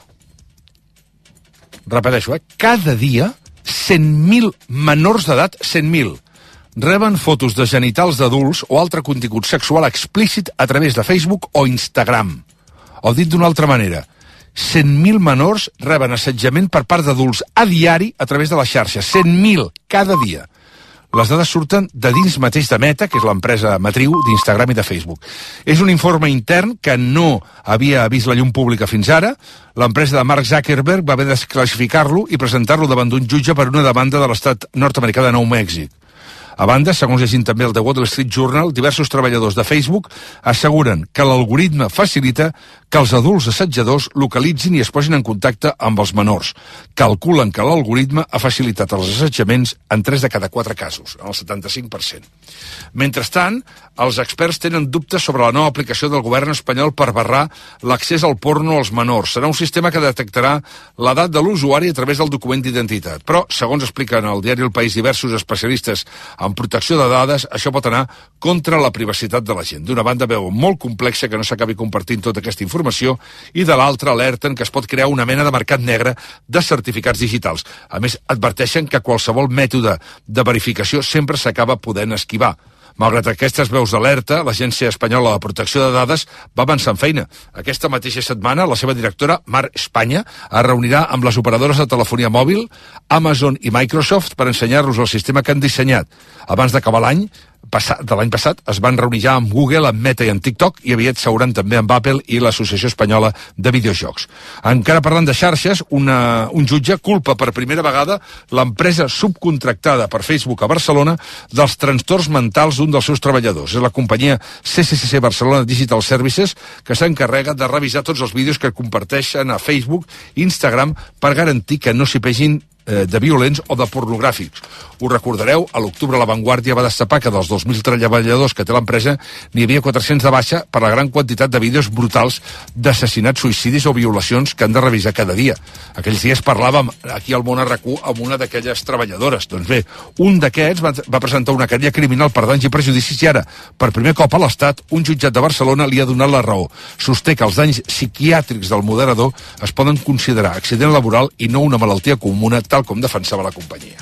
repeteixo, eh, cada dia, cent mil menors d'edat, cent mil, reben fotos de genitals d'adults o altre contingut sexual explícit a través de Facebook o Instagram. O dit d'una altra manera, cent mil menors reben assetjament per part d'adults a diari a través de les xarxes. cent mil cada dia. Les dades surten de dins mateix de Meta, que és l'empresa matriu d'Instagram i de Facebook. És un informe intern que no havia vist la llum pública fins ara. L'empresa de Mark Zuckerberg va haver de desclassificar-lo i presentar-lo davant d'un jutge per una demanda de l'estat nord-americà de Nou Mèxic. A banda, segons llegint també el The Wall Street Journal, diversos treballadors de Facebook asseguren que l'algoritme facilita que els adults assetjadors localitzin i es posin en contacte amb els menors. Calculen que l'algoritme ha facilitat els assetjaments en tres de cada quatre casos, en el setanta-cinc per cent. Mentrestant, els experts tenen dubtes sobre la nova aplicació del govern espanyol per barrar l'accés al porno als menors. Serà un sistema que detectarà l'edat de l'usuari a través del document d'identitat. Però, segons expliquen al diari El País diversos especialistes en protecció de dades, això pot anar contra la privacitat de la gent. D'una banda, veuen molt complexa que no s'acabi compartint tota aquesta informació i de l'altra alerten que es pot crear una mena de mercat negre de certificats digitals. A més, adverteixen que qualsevol mètode de verificació sempre s'acaba podent esquivar. Malgrat aquestes veus d'alerta, l'Agència Espanyola de Protecció de Dades va avançar en feina. Aquesta mateixa setmana, la seva directora, Mar Espanya, es reunirà amb les operadores de telefonia mòbil, Amazon i Microsoft per ensenyar-los el sistema que han dissenyat. Abans d'acabar l'any, de l'any passat, es van reunir ja amb Google, amb Meta i amb TikTok, i aviat seuran també amb Apple i l'Associació Espanyola de Videojocs. Encara parlant de xarxes, una, un jutge culpa per primera vegada l'empresa subcontractada per Facebook a Barcelona dels trastorns mentals d'un dels seus treballadors. És la companyia C C C Barcelona Digital Services, que s'encarrega de revisar tots els vídeos que comparteixen a Facebook i Instagram per garantir que no s'hi pegin de violents o de pornogràfics. Ho recordareu, a l'octubre La Vanguardia va destapar que dels dos mil treballadors que té l'empresa n'hi havia quatre-cents de baixa per la gran quantitat de vídeos brutals d'assassinats, suïcidis o violacions que han de revisar cada dia. Aquells dies parlàvem aquí al Món R Q amb una d'aquelles treballadores. Doncs bé, un d'aquests va, va presentar una querella criminal per danys i prejudicis i ara, per primer cop a l'Estat, un jutjat de Barcelona li ha donat la raó. Sosté que els danys psiquiàtrics del moderador es poden considerar accident laboral i no una malaltia comuna, tal com defensava la companyia.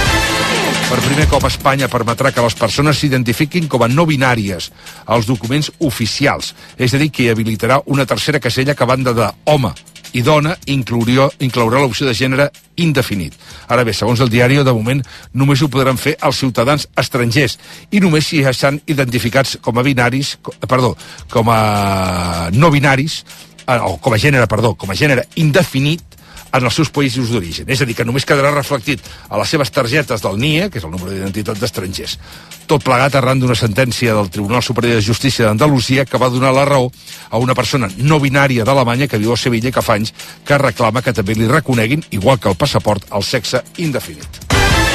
Per primer cop Espanya permetrà que les persones s'identifiquin com a no binàries als documents oficials, és a dir, que hi habilitarà una tercera casella que a banda de home i dona inclouria, inclourà l'opció de gènere indefinit. Ara bé, segons el diari, de moment només ho podran fer els ciutadans estrangers i només si estan identificats com a binaris, perdó, com a no binaris, o com a gènere, perdó, com a gènere indefinit en els seus països d'origen. És a dir, que només quedarà reflectit a les seves targetes del N I E, que és el número d'identitat d'estrangers. Tot plegat arran d'una sentència del Tribunal Superior de Justícia d'Andalusia que va donar la raó a una persona no binària d'Alemanya que viu a Sevilla i que fa anys que reclama que també li reconeguin, igual que el passaport, el sexe indefinit.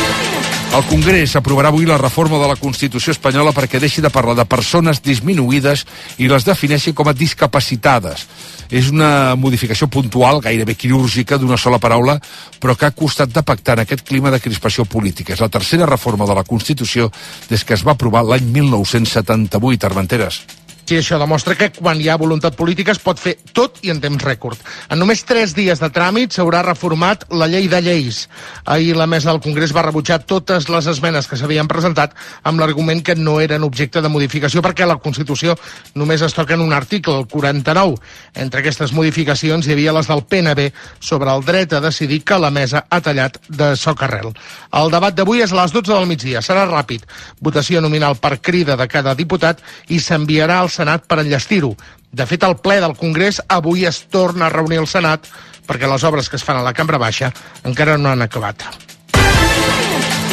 El Congrés aprovarà avui la reforma de la Constitució espanyola perquè deixi de parlar de persones disminuïdes i les defineixi com a discapacitades. És una modificació puntual, gairebé quirúrgica, d'una sola paraula, però que ha costat de pactar en aquest clima de crispació política. És la tercera reforma de la Constitució des que es va aprovar l'any mil nou-cents setanta-vuit, Armenteres. Sí, això demostra que quan hi ha voluntat política es pot fer tot i en temps rècord. En només tres dies de tràmit s'haurà reformat la llei de lleis. Ahir la mesa del Congrés va rebutjar totes les esmenes que s'havien presentat amb l'argument que no eren objecte de modificació perquè a la Constitució només es toquen un article, el quaranta-nou. Entre aquestes modificacions hi havia les del P N B sobre el dret a decidir que la mesa ha tallat de socarrel. El debat d'avui és a les dotze del migdia. Serà ràpid. Votació nominal per crida de cada diputat i s'enviarà al Senat per enllestir-ho. De fet, el ple del Congrés avui es torna a reunir al Senat perquè les obres que es fan a la Cambra Baixa encara no han acabat.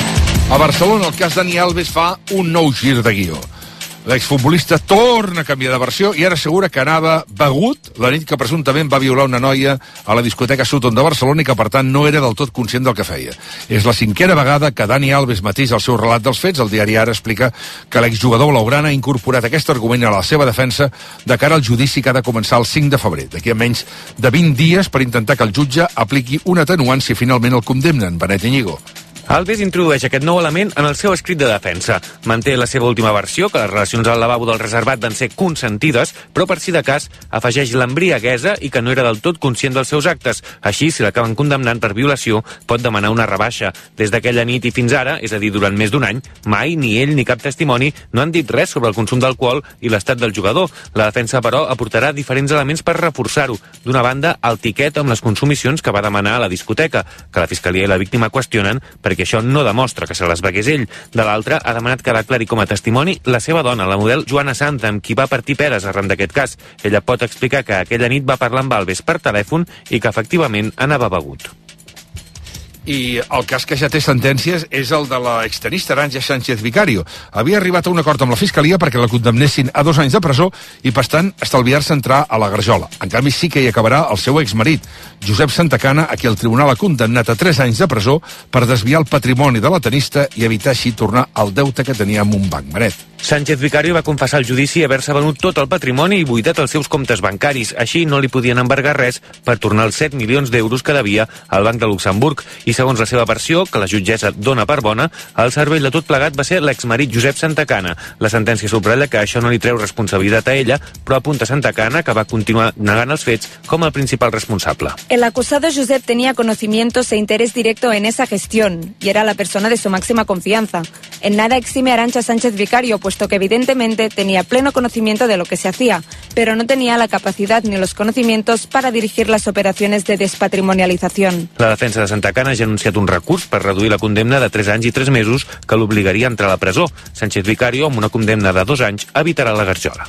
A Barcelona, el cas Dani Alves fa un nou gir de guió. L'exfutbolista torna a canviar de versió i ara assegura que anava begut la nit que presumptament va violar una noia a la discoteca Sutton de Barcelona i que, per tant, no era del tot conscient del que feia. És la cinquena vegada que Dani Alves mateix al seu relat dels fets. El diari Ara explica que l'exjugador blaugrana ha incorporat aquest argument a la seva defensa de cara al judici que ha de començar el cinc de febrer, d'aquí a menys de vint dies, per intentar que el jutge apliqui un atenuant si finalment el condemnen. Benet Iñigo. Alves introdueix aquest nou element en el seu escrit de defensa. Manté la seva última versió, que les relacions al lavabo del reservat van ser consentides, però per si de cas afegeix l'embriaguesa i que no era del tot conscient dels seus actes. Així, si l'acaben condemnant per violació, pot demanar una rebaixa. Des d'aquella nit i fins ara, és a dir, durant més d'un any, mai ni ell ni cap testimoni no han dit res sobre el consum d'alcohol i l'estat del jugador. La defensa, però, aportarà diferents elements per reforçar-ho. D'una banda, el tiquet amb les consumicions que va demanar a la discoteca, que la Fiscalia i la víctima qüestionen perquè que això no demostra que se les begués ell. De l'altra, ha demanat que declari com a testimoni la seva dona, la model Joana Sant, amb qui va partir peres arran d'aquest cas. Ella pot explicar que aquella nit va parlar amb Alves per telèfon i que efectivament anava begut. I el cas que ja té sentències és el de l'extenista Arantxa Sánchez Vicario. Havia arribat a un acord amb la Fiscalia perquè la condemnessin a dos anys de presó i, per tant, estalviar-se entrar a la Garjola. En canvi, sí que hi acabarà el seu exmarit, Josep Santacana, a qui el tribunal ha condemnat a tres anys de presó per desviar el patrimoni de la tenista i evitar així tornar al deute que tenia amb un banc. Maret. Sánchez Vicario va confessar al judici haver-se venut tot el patrimoni i buidat els seus comptes bancaris. Així no li podien embargar res per tornar els set milions d'euros que devia al Banc de Luxemburg. I segons la seva versió, que la jutgessa dona per bona, el cervell de tot plegat va ser l'exmarit Josep Santacana. La sentència subratlla que això no li treu responsabilitat a ella, però apunta Santacana, que va continuar negant els fets, com el principal responsable. El acusado Josep tenía conocimientos e interés directo en esa gestión y era la persona de su máxima confianza. En nada exime a Arantxa Sánchez Vicario, puesto que evidentemente tenía pleno conocimiento de lo que se hacía, pero no tenía la capacidad ni los conocimientos para dirigir las operaciones de despatrimonialización. La defensa de Santacana ja ha anunciat un recurs per reduir la condemna de tres anys i tres mesos que l'obligaria a entrar a la presó. Sánchez Vicario, amb una condemna de dos anys, evitarà la Garjola.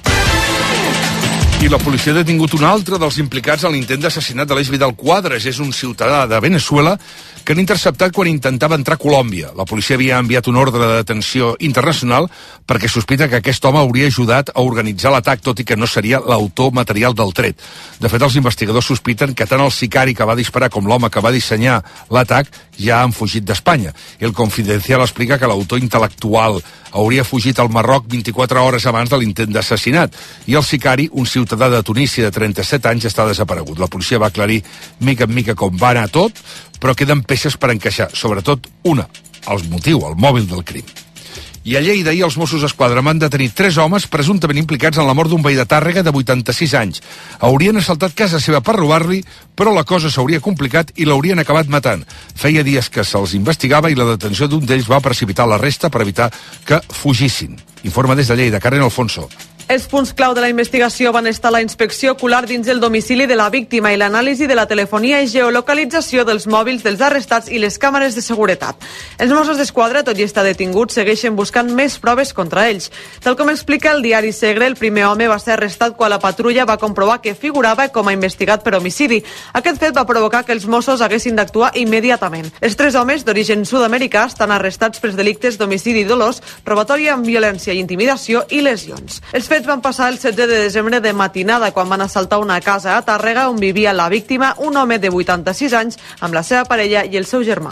I la policia ha detingut un altre dels implicats en l'intent d'assassinat de l'Eix Vidal Quadras. És un ciutadà de Venezuela que han interceptat quan intentava entrar a Colòmbia. La policia havia enviat un ordre de detenció internacional perquè sospita que aquest home hauria ajudat a organitzar l'atac, tot i que no seria l'autor material del tret. De fet, els investigadors sospiten que tant el sicari que va disparar com l'home que va dissenyar l'atac ja han fugit d'Espanya. El Confidencial explica que l'autor intel·lectual hauria fugit al Marroc vint-i-quatre hores abans de l'intent d'assassinat i el sicari, un ciutadà de Tunísia de trenta-set anys, està desaparegut. La policia va aclarir mica en mica com va anar tot, però queden peces per encaixar, sobretot una, el motiu, el mòbil del crim. I a Lleida, ahir els Mossos d'Esquadra van detenir tres homes presumptament implicats en la mort d'un veí de Tàrrega de vuitanta-sis anys. Haurien assaltat casa seva per robar-li, però la cosa s'hauria complicat i l'haurien acabat matant. Feia dies que se'ls investigava i la detenció d'un d'ells va precipitar la resta per evitar que fugissin. Informa des de Lleida, Karen Alfonso. Els punts clau de la investigació van estar la inspecció ocular dins el domicili de la víctima i l'anàlisi de la telefonia i geolocalització dels mòbils dels arrestats i les càmeres de seguretat. Els Mossos d'Esquadra, tot i estar detinguts, segueixen buscant més proves contra ells. Tal com explica el diari Segre, el primer home va ser arrestat quan la patrulla va comprovar que figurava com a investigat per homicidi. Aquest fet va provocar que els Mossos haguessin d'actuar immediatament. Els tres homes d'origen sud-americà estan arrestats pels delictes d'homicidi dolós, robatori amb violència i intimidació i lesions. Els fets van passar el setze de desembre de matinada quan van assaltar una casa a Tàrrega on vivia la víctima, un home de vuitanta-sis anys, amb la seva parella i el seu germà.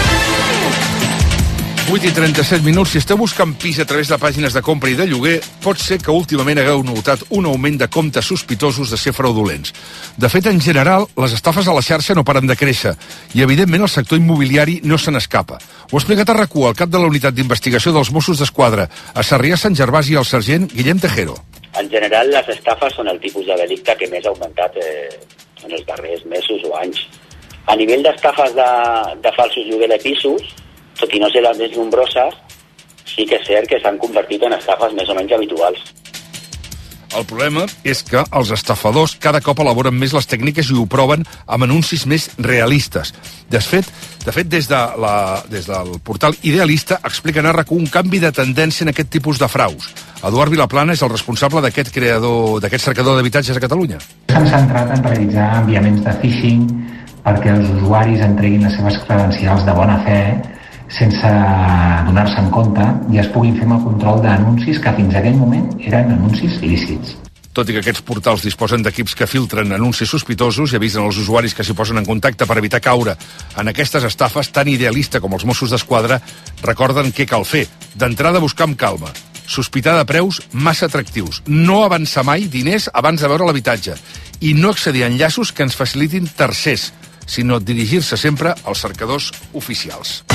vuit i trenta-set minuts. Si esteu buscant pis a través de pàgines de compra i de lloguer, pot ser que últimament hagueu notat un augment de comptes sospitosos de ser fraudulents. De fet, en general, les estafes a la xarxa no paren de créixer i, evidentment, el sector immobiliari no se n'escapa. Ho ha explicat a RAC u el cap de la unitat d'investigació dels Mossos d'Esquadra a Sarrià Sant Gervasi, el sergent Guillem Tejero. En general, les estafes són el tipus de delicte que més ha augmentat eh, en els darrers mesos o anys. A nivell d'estafes de, de falsos lloguer de pisos, tot i no ser les més nombroses, sí que és cert que s'han convertit en estafes més o menys habituals. El problema és que els estafadors cada cop elaboren més les tècniques i ho proven amb anuncis més realistes. De fet, de fet des, de la, des del portal Idealista expliquen a RAC u un canvi de tendència en aquest tipus de fraus. Eduard Vilaplana és el responsable d'aquest creador, d'aquest cercador d'habitatges a Catalunya. S'han centrat en realitzar enviaments de phishing perquè els usuaris entreguin les seves credencials de bona fe sense donar-se en compte i es puguin fer amb el control d'anuncis que fins a aquell moment eren anuncis lícits. Tot i que aquests portals disposen d'equips que filtren anuncis sospitosos i avisen als usuaris que s'hi posen en contacte per evitar caure en aquestes estafes, tan idealista com els Mossos d'Esquadra recorden què cal fer. D'entrada, buscar amb calma. Sospitar de preus massa atractius. No avançar mai diners abans de veure l'habitatge. I no accedir a enllaços que ens facilitin tercers, sinó dirigir-se sempre als cercadors oficials.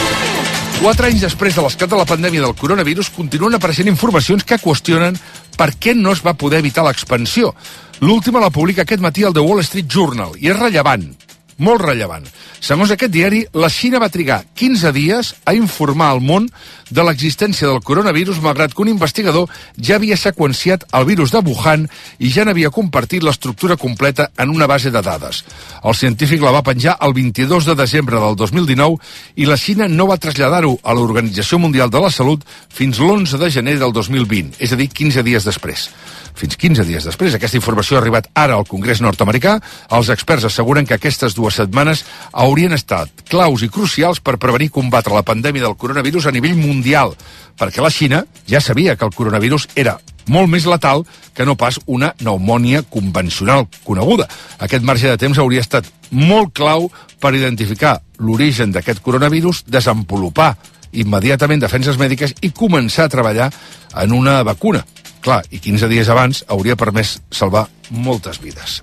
Quatre anys després de l'esclat de la pandèmia del coronavirus, continuen apareixent informacions que qüestionen per què no es va poder evitar l'expansió. L'última la publica aquest matí el The Wall Street Journal, i és rellevant, molt rellevant. Segons aquest diari, la Xina va trigar quinze dies a informar al món de l'existència del coronavirus, malgrat que un investigador ja havia seqüenciat el virus de Wuhan i ja n'havia compartit l'estructura completa en una base de dades. El científic la va penjar el vint-i-dos de desembre del dos mil dinou i la Xina no va traslladar-ho a l'Organització Mundial de la Salut fins l'onze de gener del dos mil vint, és a dir, quinze dies després. Fins quinze dies després, aquesta informació ha arribat ara al Congrés nord-americà. Els experts asseguren que aquestes dues setmanes haurien estat claus i crucials per prevenir i combatre la pandèmia del coronavirus a nivell mundial, perquè la Xina ja sabia que el coronavirus era molt més letal que no pas una pneumònia convencional coneguda. Aquest marge de temps hauria estat molt clau per identificar l'origen d'aquest coronavirus, desenvolupar immediatament defenses mèdiques i començar a treballar en una vacuna. Clar, i quinze dies abans hauria permès salvar moltes vides.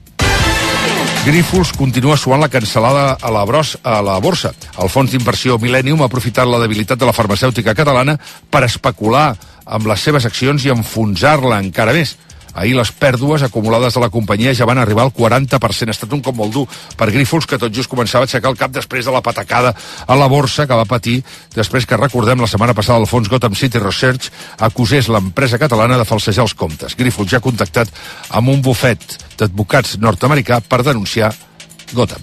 Grífols continua suant la cancel·lada a la, bros, a la borsa. El fons d'inversió Millennium ha aprofitat la debilitat de la farmacèutica catalana per especular amb les seves accions i enfonsar-la encara més. Ahir les pèrdues acumulades de la companyia ja van arribar al quaranta per cent. Ha estat un cop molt dur per Grífols, que tot just començava a aixecar el cap després de la patacada a la borsa que va patir després que, recordem, la setmana passada el fons Gotham City Research acusés l'empresa catalana de falsejar els comptes. Grífols ja ha contactat amb un bufet d'advocats nord-americà per denunciar Gotham.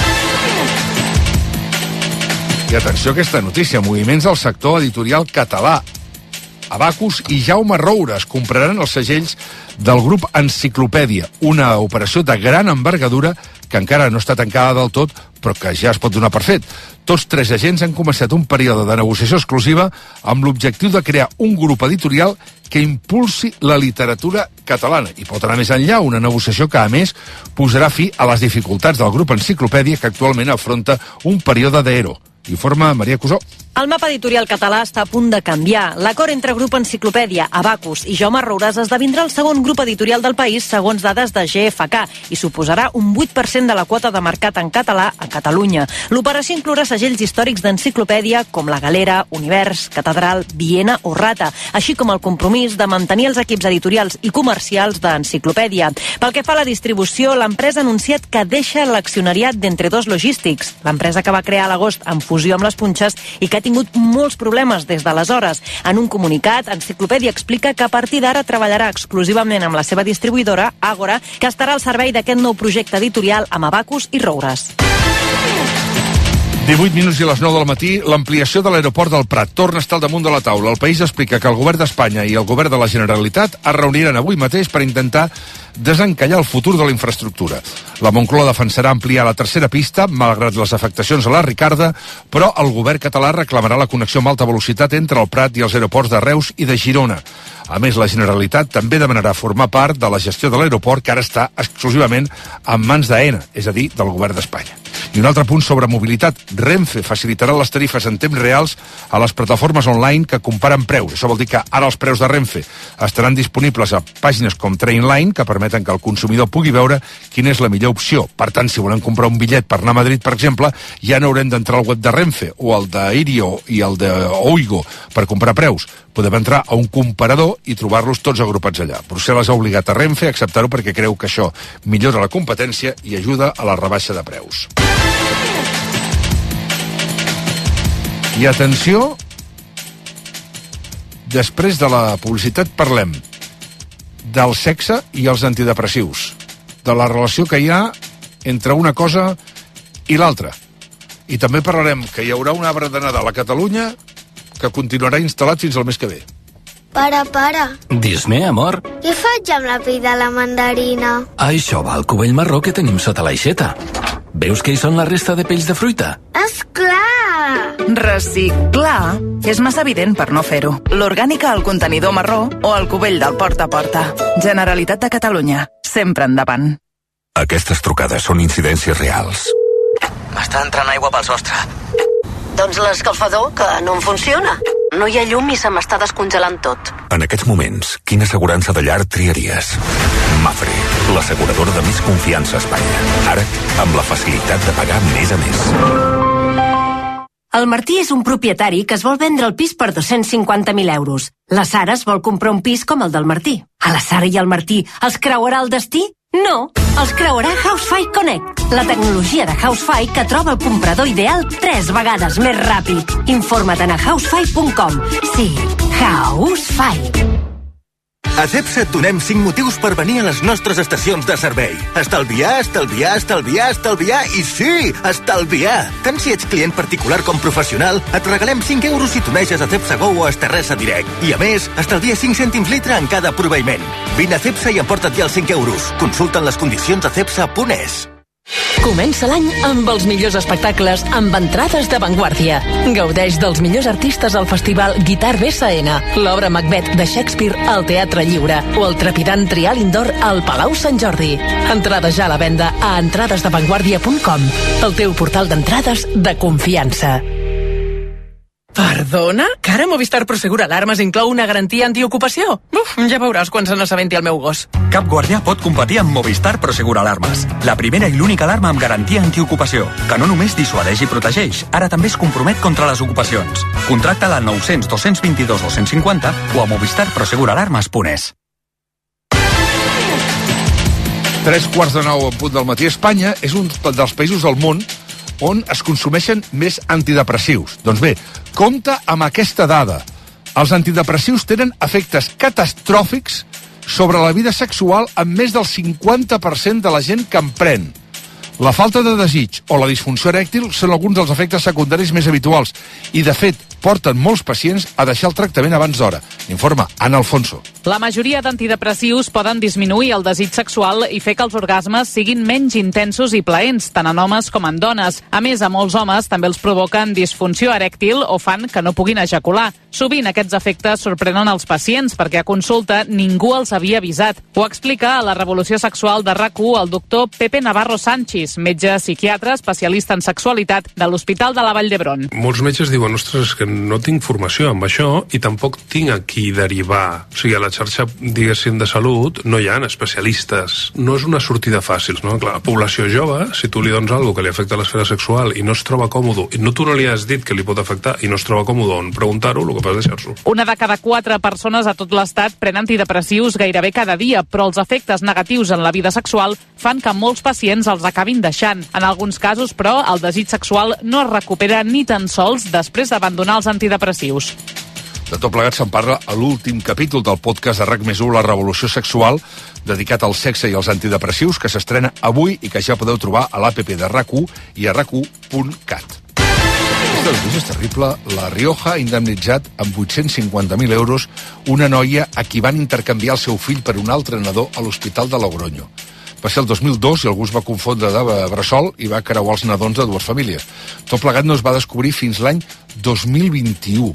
I atenció a aquesta notícia. Moviments del sector editorial català. Abacus i Jaume Roures compraran els segells del grup Enciclopèdia, una operació de gran envergadura que encara no està tancada del tot, però que ja es pot donar per fet. Tots tres agents han començat un període de negociació exclusiva amb l'objectiu de crear un grup editorial que impulsi la literatura catalana. I pot anar més enllà, una negociació que, a més, posarà fi a les dificultats del grup Enciclopèdia, que actualment afronta un període d'E R O. Informa Maria Cusó. El mapa editorial català està a punt de canviar. L'acord entre Grup Enciclopèdia, Abacus i Jaume Roures esdevindrà el segon grup editorial del país segons dades de G F K i suposarà un vuit per cent de la quota de mercat en català a Catalunya. L'operació inclourà segells històrics d'Enciclopèdia com La Galera, Univers, Catedral, Viena o Rata, així com el compromís de mantenir els equips editorials i comercials d'Enciclopèdia. Pel que fa a la distribució, l'empresa ha anunciat que deixa l'accionariat d'Entre Dos Logístics, l'empresa que va crear a l'agost en fusió amb les punxes i que ha tingut molts problemes des d'aleshores. En un comunicat, Enciclopèdia explica que a partir d'ara treballarà exclusivament amb la seva distribuïdora, Àgora, que estarà al servei d'aquest nou projecte editorial amb Abacus i Roures. divuit minuts i a les nou del matí, l'ampliació de l'aeroport del Prat torna a estar al damunt de la taula. El País explica que el govern d'Espanya i el govern de la Generalitat es reuniran avui mateix per intentar desencallar el futur de la infraestructura. La Moncloa defensarà ampliar la tercera pista, malgrat les afectacions a la Ricarda, però el govern català reclamarà la connexió amb alta velocitat entre el Prat i els aeroports de Reus i de Girona. A més, la Generalitat també demanarà formar part de la gestió de l'aeroport, que ara està exclusivament en mans d'Aena, és a dir, del govern d'Espanya. I un altre punt sobre mobilitat. Renfe facilitarà les tarifes en temps reals a les plataformes online que comparen preus. Això vol dir que ara els preus de Renfe estaran disponibles a pàgines com Trainline, que permeten que el consumidor pugui veure quina és la millor opció. Per tant, si volem comprar un bitllet per anar a Madrid, per exemple, ja no haurem d'entrar al web de Renfe o al d'Irio i al d'Oigo per comprar preus. Podem entrar a un comparador i trobar-los tots agrupats allà. Brussel·les ha obligat a Renfe a acceptar-ho perquè creu que això millora la competència i ajuda a la rebaixa de preus. I atenció, després de la publicitat parlem del sexe i els antidepressius, de la relació que hi ha entre una cosa i l'altra. I també parlarem que hi haurà un arbre de Nadal a Catalunya que continuarà instal·lat fins al mes que ve. Pare, pare. Dis-me, amor. Què faig amb la pell de la mandarina? Això va al cubell marró que tenim sota l'aixeta. Veus que hi són la resta de pells de fruita? Esclar! Reciclar és massa evident per no fer-ho. L'orgànica al contenidor marró o al cubell del porta a porta. Generalitat de Catalunya. Sempre endavant. Aquestes trucades són incidències reals. M'està entrant aigua pel sostre. Doncs l'escalfador, que no em funciona. No hi ha llum i se m'està descongelant tot. En aquests moments, quina assegurança de llar triaries? Mafre, l'asseguradora de més confiança a Espanya. Ara, amb la facilitat de pagar mes a mes. El Martí és un propietari que es vol vendre el pis per dos-cents cinquanta mil euros. La Sara es vol comprar un pis com el del Martí. A la Sara i al Martí els creuarà el destí? No, els creuarà Housefy Connect, la tecnologia de Housefy que troba el comprador ideal tres vegades més ràpid. Informa't a housefy punt com. Sí, Housefy. A Cepsa et donem cinc motius per venir a les nostres estacions de servei. Estalviar, estalviar, estalviar, estalviar i sí, estalviar! Tant si ets client particular com professional, et regalem cinc euros si t'uneixes a Cepsa Go o a Esterresa Direct. I a més, estalvia cinc cèntims litre en cada proveïment. Vine a Cepsa i emporta't ja els cinc euros. Consulta'n les condicions a cepsa punt es. Comença l'any amb els millors espectacles amb entrades d'avantguàrdia. Gaudeix dels millors artistes al festival Guitar B S N, l'obra Macbeth de Shakespeare al Teatre Lliure o el trepidant Trial Indoor al Palau Sant Jordi. Entrades ja a la venda a entrades d'avantguàrdia punt com, el teu portal d'entrades de confiança. Perdona? Que ara Movistar Prosegur Alarmes inclou una garantia antiocupació? Uf, ja veuràs quan se n'assabenti el meu gos. Cap guardià pot competir amb Movistar Prosegur Alarmes. La primera i l'única alarma amb garantia antiocupació, que no només dissuadeix i protegeix, ara també es compromet contra les ocupacions. Contracta-la al nou cents dos cents vint-i-dos dos-cents cinquanta o a movistar prosegur alarmes punt es. Tres quarts de nou en punt del matí. Espanya és un dels països del món on es consumeixen més antidepressius. Doncs bé, compte amb aquesta dada. Els antidepressius tenen efectes catastròfics sobre la vida sexual en més del cinquanta per cent de la gent que en pren. La falta de desig o la disfunció erèctil són alguns dels efectes secundaris més habituals i, de fet, porten molts pacients a deixar el tractament abans d'hora. Informa Ana Alfonso. La majoria d'antidepressius poden disminuir el desig sexual i fer que els orgasmes siguin menys intensos i plaents, tant en homes com en dones. A més, a molts homes també els provoquen disfunció erèctil o fan que no puguin ejacular. Sovint aquests efectes sorprenen els pacients perquè a consulta ningú els havia avisat. Ho explica a la Revolució Sexual de RAC u el doctor Pepe Navarro Sánchez, metge psiquiatre especialista en sexualitat de l'Hospital de la Vall d'Hebron. Molts metges diuen, ostres, que no tinc formació amb això i tampoc tinc a qui derivar. O sigui, a la xarxa, diguéssim, de salut no hi ha especialistes. No és una sortida fàcil, no? Clar, la població jove, si tu li dones alguna que li afecta l'esfera sexual i no es troba còmode, i no tu no li has dit que li pot afectar i no es troba còmode on preguntar-ho, el que fas és deixar-s'ho. Una de cada quatre persones a tot l'estat pren antidepressius gairebé cada dia, però els efectes negatius en la vida sexual fan que molts pacients els acabin deixant. En alguns casos, però, el desig sexual no es recupera ni tan sols després d'abandonar els antidepressius. De tot plegat se'n parla a l'últim capítol del podcast de RAC més u, La Revolució Sexual, dedicat al sexe i als antidepressius, que s'estrena avui i que ja podeu trobar a l'A P P de RAC u i a rac u punt cat. Aquesta notícia és terrible. La Rioja ha indemnitzat amb vuit-cents cinquanta mil euros una noia a qui van intercanviar el seu fill per un altre nadó a l'Hospital de Logroño. Va ser el dos mil dos i algú es va confondre de bressol i va creuar els nadons de dues famílies. Tot plegat no es va descobrir fins l'any dos mil vint-i-u.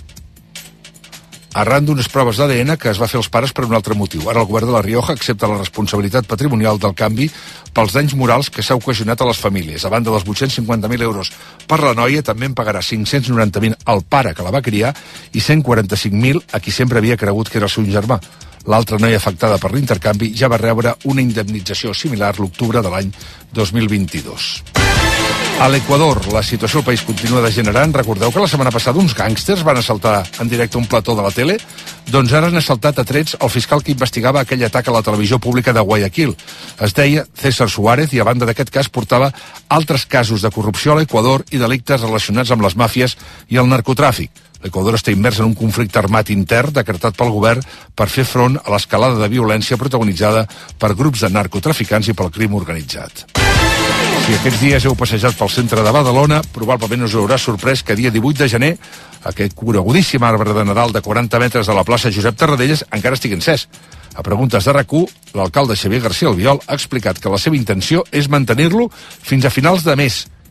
Arran d'unes proves d'A D N que es va fer als pares per un altre motiu. Ara el govern de la Rioja accepta la responsabilitat patrimonial del canvi pels danys morals que s'ha ocasionat a les famílies. A banda dels vuit-cents cinquanta mil euros per la noia, també en pagarà cinc-cents noranta mil al pare que la va criar i cent quaranta-cinc mil a qui sempre havia cregut que era el seu germà. L'altra noia afectada per l'intercanvi ja va rebre una indemnització similar l'octubre de l'any dos mil vint-i-dos. A l'Equador, la situació al país continua degenerant. Recordeu que la setmana passada uns gàngsters van assaltar en directe un plató de la tele? Doncs ara han assaltat a trets el fiscal que investigava aquell atac a la televisió pública de Guayaquil. Es deia César Suárez i a banda d'aquest cas portava altres casos de corrupció a l'Equador i delictes relacionats amb les màfies i el narcotràfic. L'Equador està immers en un conflicte armat intern decretat pel govern per fer front a l'escalada de violència protagonitzada per grups de narcotraficants i pel crim organitzat. Si aquests dies heu passejat pel centre de Badalona, probablement us haurà sorprès que dia divuit de gener aquest conegudíssim arbre de Nadal de quaranta metres de la plaça Josep Tarradellas encara estigui encès. A preguntes de RAC u, l'alcalde Xavier García Albiol ha explicat que la seva intenció és mantenir-lo fins a finals de mes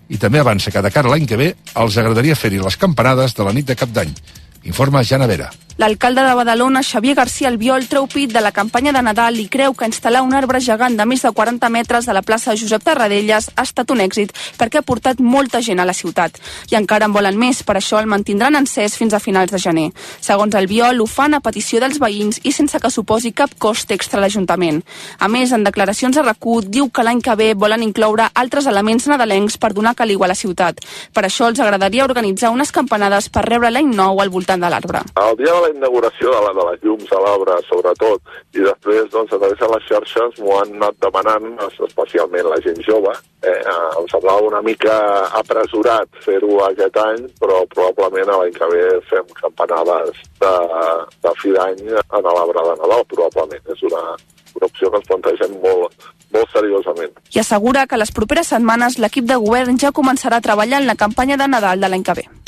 i també avança que de cara a l'any que ve els agradaria fer-hi les campanades de la nit de Cap d'Any. Informa Jana Vera. L'alcalde de Badalona, Xavier García Albiol, treu pit de la campanya de Nadal i creu que instal·lar un arbre gegant de més de quaranta metres a la plaça Josep Tarradellas ha estat un èxit perquè ha portat molta gent a la ciutat. I encara en volen més, per això el mantindran encès fins a finals de gener. Segons Albiol, ho fan a petició dels veïns i sense que suposi cap cost extra a l'Ajuntament. A més, en declaracions a R A C U, diu que l'any que ve volen incloure altres elements nadalencs per donar caliu a la ciutat. Per això els agradaria organitzar unes campanades per rebre l'any nou al voltant de l'arbre. El dia de la inauguració de, la, de les llums a l'arbre, sobretot, i després, doncs, a través de les xarxes m'ho han anat demanant, especialment la gent jove. Eh, em semblava una mica apresurat fer-ho aquest any, però probablement l'any que ve fem campanades de, de fi d'any a l'arbre de Nadal, probablement. És una, una opció que ens plantegem molt, molt seriosament. I assegura que les properes setmanes l'equip de govern ja començarà a treballar en la campanya de Nadal de l'any que ve.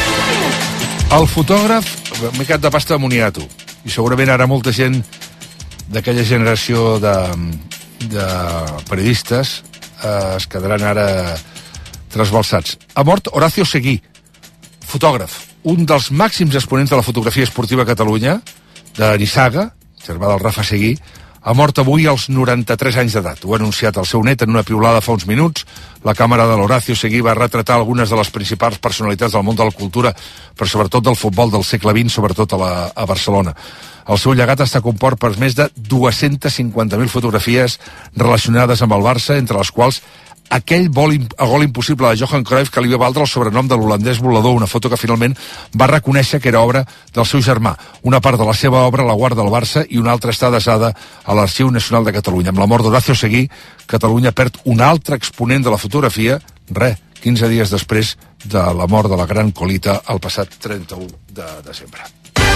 El fotògraf m'he quedat de pasta de moniato i segurament ara molta gent d'aquella generació de, de periodistes eh, es quedaran ara trasbalsats. Ha mort Horacio Seguí, fotògraf, un dels màxims exponents de la fotografia esportiva a Catalunya, de Nissaga, germà del Rafa Seguí. Ha mort avui als noranta-tres anys d'edat. Ho ha anunciat el seu net en una piulada fa uns minuts. La càmera de l'Horacio Seguí va retratar algunes de les principals personalitats del món de la cultura, però sobretot del futbol del segle vint, sobretot a, la, a Barcelona. El seu llegat està comport per més de dues-centes cinquanta mil fotografies relacionades amb el Barça, entre les quals aquell gol, gol impossible de Johan Cruyff que li va valdre el sobrenom de l'holandès volador, una foto que finalment va reconèixer que era obra del seu germà. Una part de la seva obra la guarda el Barça i una altra està desada a l'Arxiu Nacional de Catalunya. Amb la mort d'Horacio Seguí, Catalunya perd un altre exponent de la fotografia, re, quinze dies després de la mort de la gran Colita el passat trenta-u de desembre.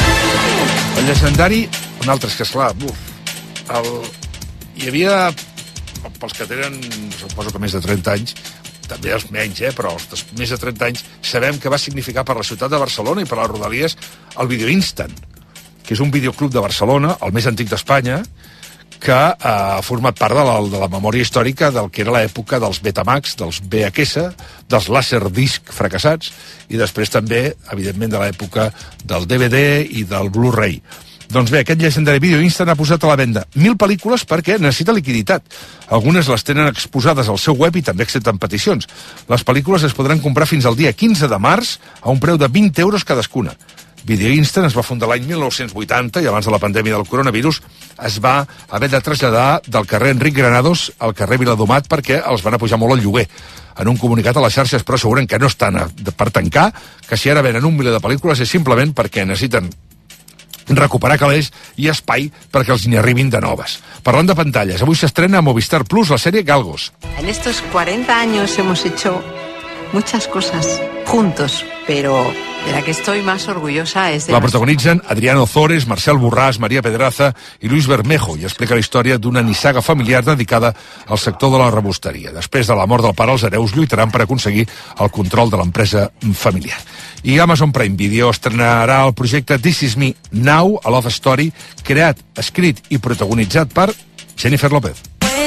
El llegendari, un altre, és que esclar, buf, el... hi havia... pels que tenen, suposo que més de trenta anys, també els menys, eh, però els de més de trenta anys, sabem que va significar per la ciutat de Barcelona i per les Rodalies el Video Instant, que és un videoclub de Barcelona, el més antic d'Espanya, que eh, ha format part de la, de la memòria històrica del que era l'època dels Betamax, dels V H S, dels Laserdisc fracassats, i després també, evidentment, de l'època del D V D i del Blu-ray. Doncs bé, aquest llegendari Video Instant ha posat a la venda mil pel·lícules perquè necessita liquiditat. Algunes les tenen exposades al seu web i també accepten peticions. Les pel·lícules es podran comprar fins al dia quinze de març a un preu de vint euros cadascuna. Video Instant es va fundar l'any mil nou-cents vuitanta i abans de la pandèmia del coronavirus es va haver de traslladar del carrer Enric Granados al carrer Viladomat perquè els van apujar molt el lloguer. En un comunicat a les xarxes però asseguren que no estan a, per tancar, que si ara venen un miler de pel·lícules és simplement perquè necessiten recuperar calés i espai perquè els n'hi arribin de noves. Parlant de pantalles, avui s'estrena a Movistar Plus la sèrie Galgos. En estos cuarenta años hemos hecho muchas cosas juntos, pero de la que estoy más orgullosa es de... La protagonitzen Adriano Ozores, Marcel Borràs, Maria Pedraza i Luis Bermejo i explica la història d'una nissaga familiar dedicada al sector de la rebosteria. Després de la mort del pare, els hereus lluitaran per aconseguir el control de l'empresa familiar. I Amazon Prime Video estrenarà el projecte This Is Me Now, a Love Story, creat, escrit i protagonitzat per Jennifer López.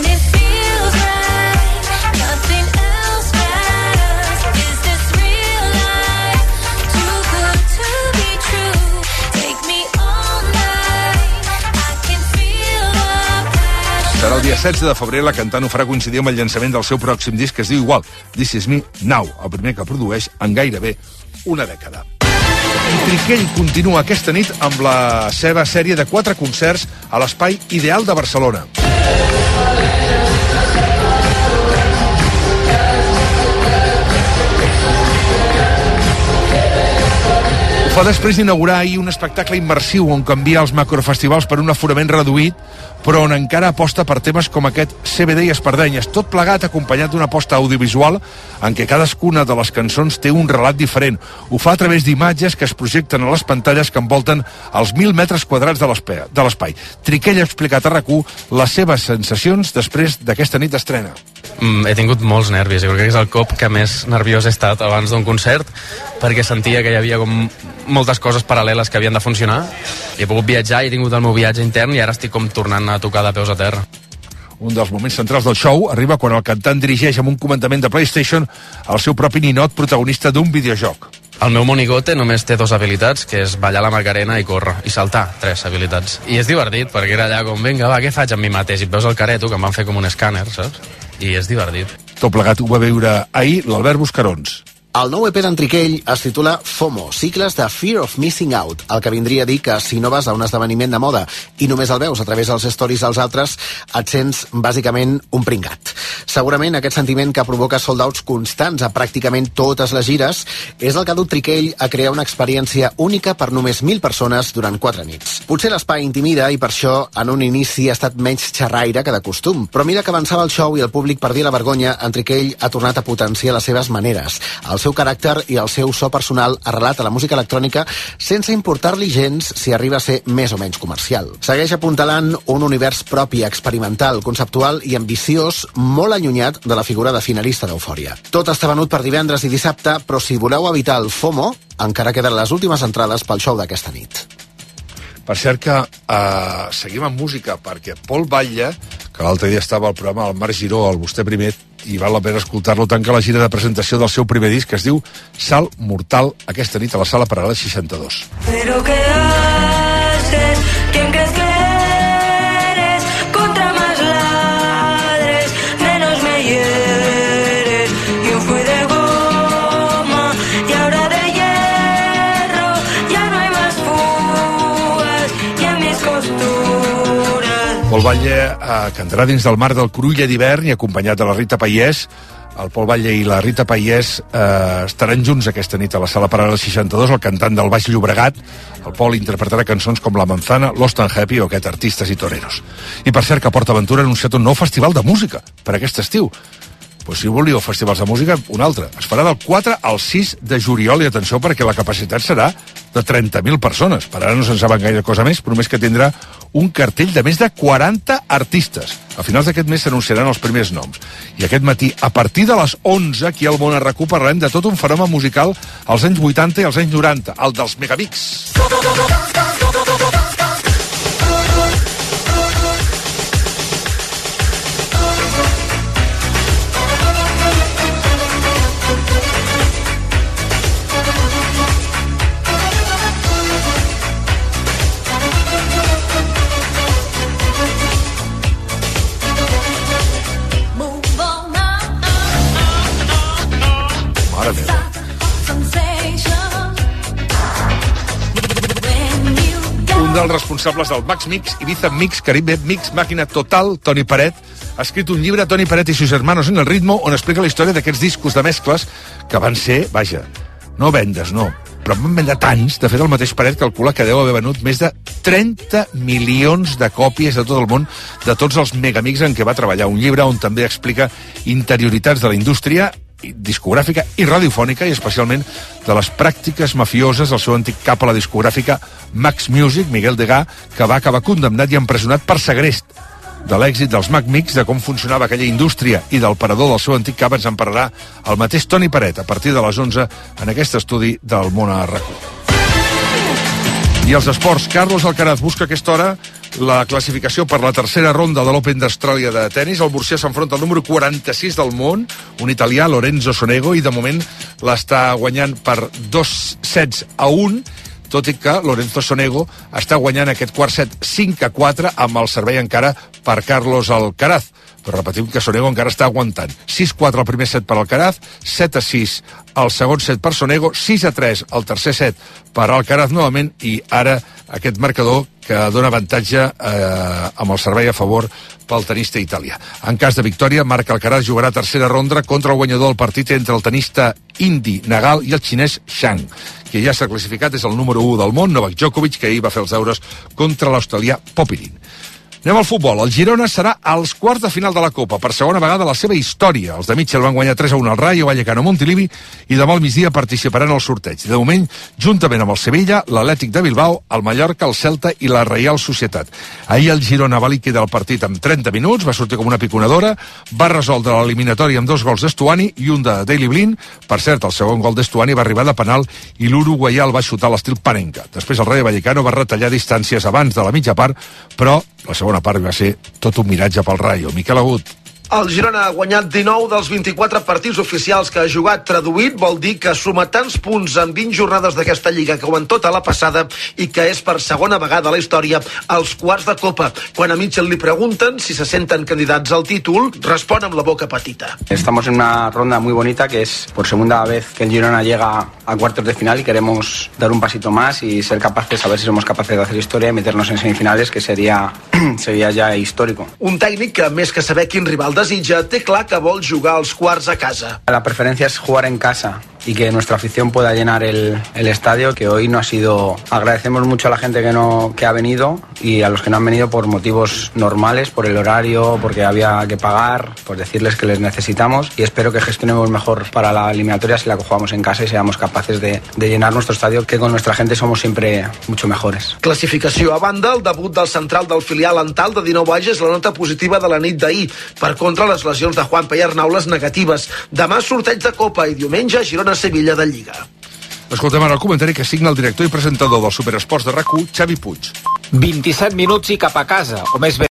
Serà el dia setze de febrer, la cantant ho farà coincidir amb el llançament del seu pròxim disc, que es diu igual, This Is Me Now, el primer que produeix en gairebé una dècada. I Triquell continua aquesta nit amb la seva sèrie de quatre concerts a l'Espai Ideal de Barcelona. Ho fa després d'inaugurar ahir un espectacle immersiu on canvia els macrofestivals per un aforament reduït, però on encara aposta per temes com aquest C B D i Espardenyes, tot plegat acompanyat d'una aposta audiovisual en què cadascuna de les cançons té un relat diferent. Ho fa a través d'imatges que es projecten a les pantalles que envolten els mil metres quadrats de l'espai. Triquell ha explicat a R A C U les seves sensacions després d'aquesta nit d'estrena. Mm, he tingut molts nervis, jo crec que és el cop que més nerviós he estat abans d'un concert, perquè sentia que hi havia com moltes coses paral·leles que havien de funcionar. He pogut viatjar, he tingut el meu viatge intern i ara estic com tornant a tocar de peus a terra. Un dels moments centrals del show arriba quan el cantant dirigeix amb un comandament de PlayStation el seu propi ninot protagonista d'un videojoc. El meu monigote només té dues habilitats, que és ballar la Macarena i córrer, i saltar, tres habilitats. I és divertit, perquè era allà com, vinga, va, què faig amb mi mateix? I et veus el careto, que em van fer com un escàner, saps? I és divertit. Tot plegat ho va veure ahir l'Albert Buscarons. El nou E P d'Enriquell es titula FOMO, cicles de Fear of Missing Out, el que vindria a dir que si no vas a un esdeveniment de moda i només el veus a través dels stories dels altres, et sents bàsicament un pringat. Segurament aquest sentiment que provoca sold-outs constants a pràcticament totes les gires és el que ha dut Triquell a crear una experiència única per només mil persones durant quatre nits. Potser l'espai intimida i per això en un inici ha estat menys xerraire que de costum, però mira que avançava el show i el públic perdia la vergonya, Enriquell ha tornat a potenciar les seves maneres, el seu caràcter i el seu so personal arrelat a la música electrònica sense importar-li gens si arriba a ser més o menys comercial. Segueix apuntalant un univers propi, experimental, conceptual i ambiciós, molt allunyat de la figura de finalista d'Eufòria. Tot està venut per divendres i dissabte, però si voleu evitar el FOMO, encara queden les últimes entrades pel show d'aquesta nit. Per cert que eh, seguim amb música, perquè Pol Batlle, que l'altre dia estava al programa del Marc Giró, al Vostè Primer, i val la pena escoltar-lo, tanca la gira de presentació del seu primer disc, que es diu Salt Mortal, aquesta nit a la Sala Paral·lel seixanta-dos. Pero ¿qué haces? ¿Quién crees que eres? Contra más ladres, menos me hieres. Yo fui de goma y ahora de hierro. Ya no hay más fugas y en mis costuras. Pol Batlle eh, cantarà dins del mar del Cruïlla d'hivern i acompanyat de la Rita Paiés. El Pol Batlle i la Rita Paiés eh, estaran junts aquesta nit a la Sala Paral·lel seixanta-dos, el cantant del Baix Llobregat. El Pol interpretarà cançons com La Manzana, Lost and Happy o aquest Artistes i Toreros. I per cert que Port Aventura ha anunciat un nou festival de música per aquest estiu. Pues si volíeu festivals de música, un altre. Es farà del quatre al sis de juliol i atenció perquè la capacitat serà de trenta mil persones. Per ara no se'n saben gaire cosa més, però només que tindrà un cartell de més de quaranta artistes. A finals d'aquest mes s'anunciaran els primers noms. I aquest matí, a partir de les onze, aquí al Món a RAC u parlarem de tot un fenomen musical als anys vuitanta i als anys noranta, el dels Megamix. Un dels responsables del Max Mix, Ibiza Mix, Caribe Mix, Màquina Total, Toni Peret, ha escrit un llibre, Toni Peret i sus hermanos en el ritmo, on explica la història d'aquests discos de mescles que van ser, vaja, no vendes, no, però van vendre tants. De fet, el mateix Peret calcula que deu haver venut més de trenta milions de còpies de tot el món de tots els megamix en què va treballar. Un llibre on també explica interioritats de la indústria discogràfica i radiofònica i especialment de les pràctiques mafioses del seu antic cap a la discogràfica Max Music, Miguel Degà, que va acabar condemnat i empresonat per segrest. De l'èxit dels Mac Mix, de com funcionava aquella indústria i del parador del seu antic cap ens en parlarà el mateix Toni Peret a partir de les onze en aquest estudi del Món a RAC u. I els esports, Carlos Alcaraz busca a aquesta hora la classificació per la tercera ronda de l'Open d'Austràlia de tennis. El Borsià s'enfronta al número quaranta-sis del món, un italià, Lorenzo Sonego, i de moment l'està guanyant per dos sets a un, tot i que Lorenzo Sonego està guanyant aquest quart set cinc a quatre amb el servei encara per Carlos Alcaraz. Però repetim que Sonego encara està aguantant. sis a quatre el primer set per Alcaraz, set a sis el segon set per Sonego, sis a tres el tercer set per Alcaraz novament, i ara aquest marcador que dona avantatge eh, amb el servei a favor pel tenista italià. En cas de victòria, Marc Alcaraz jugarà tercera ronda contra el guanyador del partit entre el tenista indi Nagal i el xinès Shang, que ja s'ha classificat, és el número u del món, Novak Djokovic, que ahir va fer els deures contra l'australià Popyrin. Anem al futbol. El Girona serà als quarts de final de la Copa, per segona vegada a la seva història. Els de Mitchell van guanyar tres a un al Rayo Vallecano Montilivi i demà al migdia participaran al sorteig. De moment, juntament amb el Sevilla, l'Atlètic de Bilbao, el Mallorca, el Celta i la Reial Societat. Ahir el Girona va liquidar el partit amb trenta minuts, va sortir com una piconadora, va resoldre l'eliminatòria amb dos gols d'Estuani i un de Daley Blind. Per cert, el segon gol d'Estuani va arribar de penal i l'uruguaià el va xutar a l'estil Panenka. Després el Rayo Vallecano va retallar distàncies abans de la mitja part, però la segona segona part va ser tot un miratge pel Rayo. Miquel Agut. El Girona ha guanyat dinou dels vint-i-quatre partits oficials que ha jugat. Traduït vol dir que suma tants punts en vint jornades d'aquesta Lliga com en tota la passada i que és per segona vegada a la història als quarts de Copa. Quan a Mitchell li pregunten si se senten candidats al títol, respon amb la boca petita. Estamos en una ronda muy bonita que es por segunda vez que el Girona llega a cuartos de final y queremos dar un pasito más y ser capaces, a ver si somos capaces de hacer historia y meternos en semifinales, que sería, sería ya histórico. Un tècnic que, més que saber quin rival desitja, té clar que vol jugar als quarts a casa. La preferencia es jugar en casa y que nuestra afición pueda llenar el, el estadio, que hoy no ha sido... Agradecemos mucho a la gente que, no, que ha venido y a los que no han venido por motivos normales, por el horario, porque había que pagar, pues decirles que les necesitamos y espero que gestionemos mejor para la eliminatoria si la jugamos en casa y seamos capaces de, de llenar nuestro estadio, que con nuestra gente somos siempre mucho mejores. Classificació a banda, el debut del central del filial Antal de dinou anys és la nota positiva de la nit d'ahir. Per contra, les lesions de Juanpa i Arnau, les negatives. Demà sorteig de Copa i diumenge Girona-Sevilla de Lliga. Escoltem ara el comentari que signa el director i presentador del Superesports de RAC u, Xavi Puig. vint-i-set minuts i cap a casa, o més bé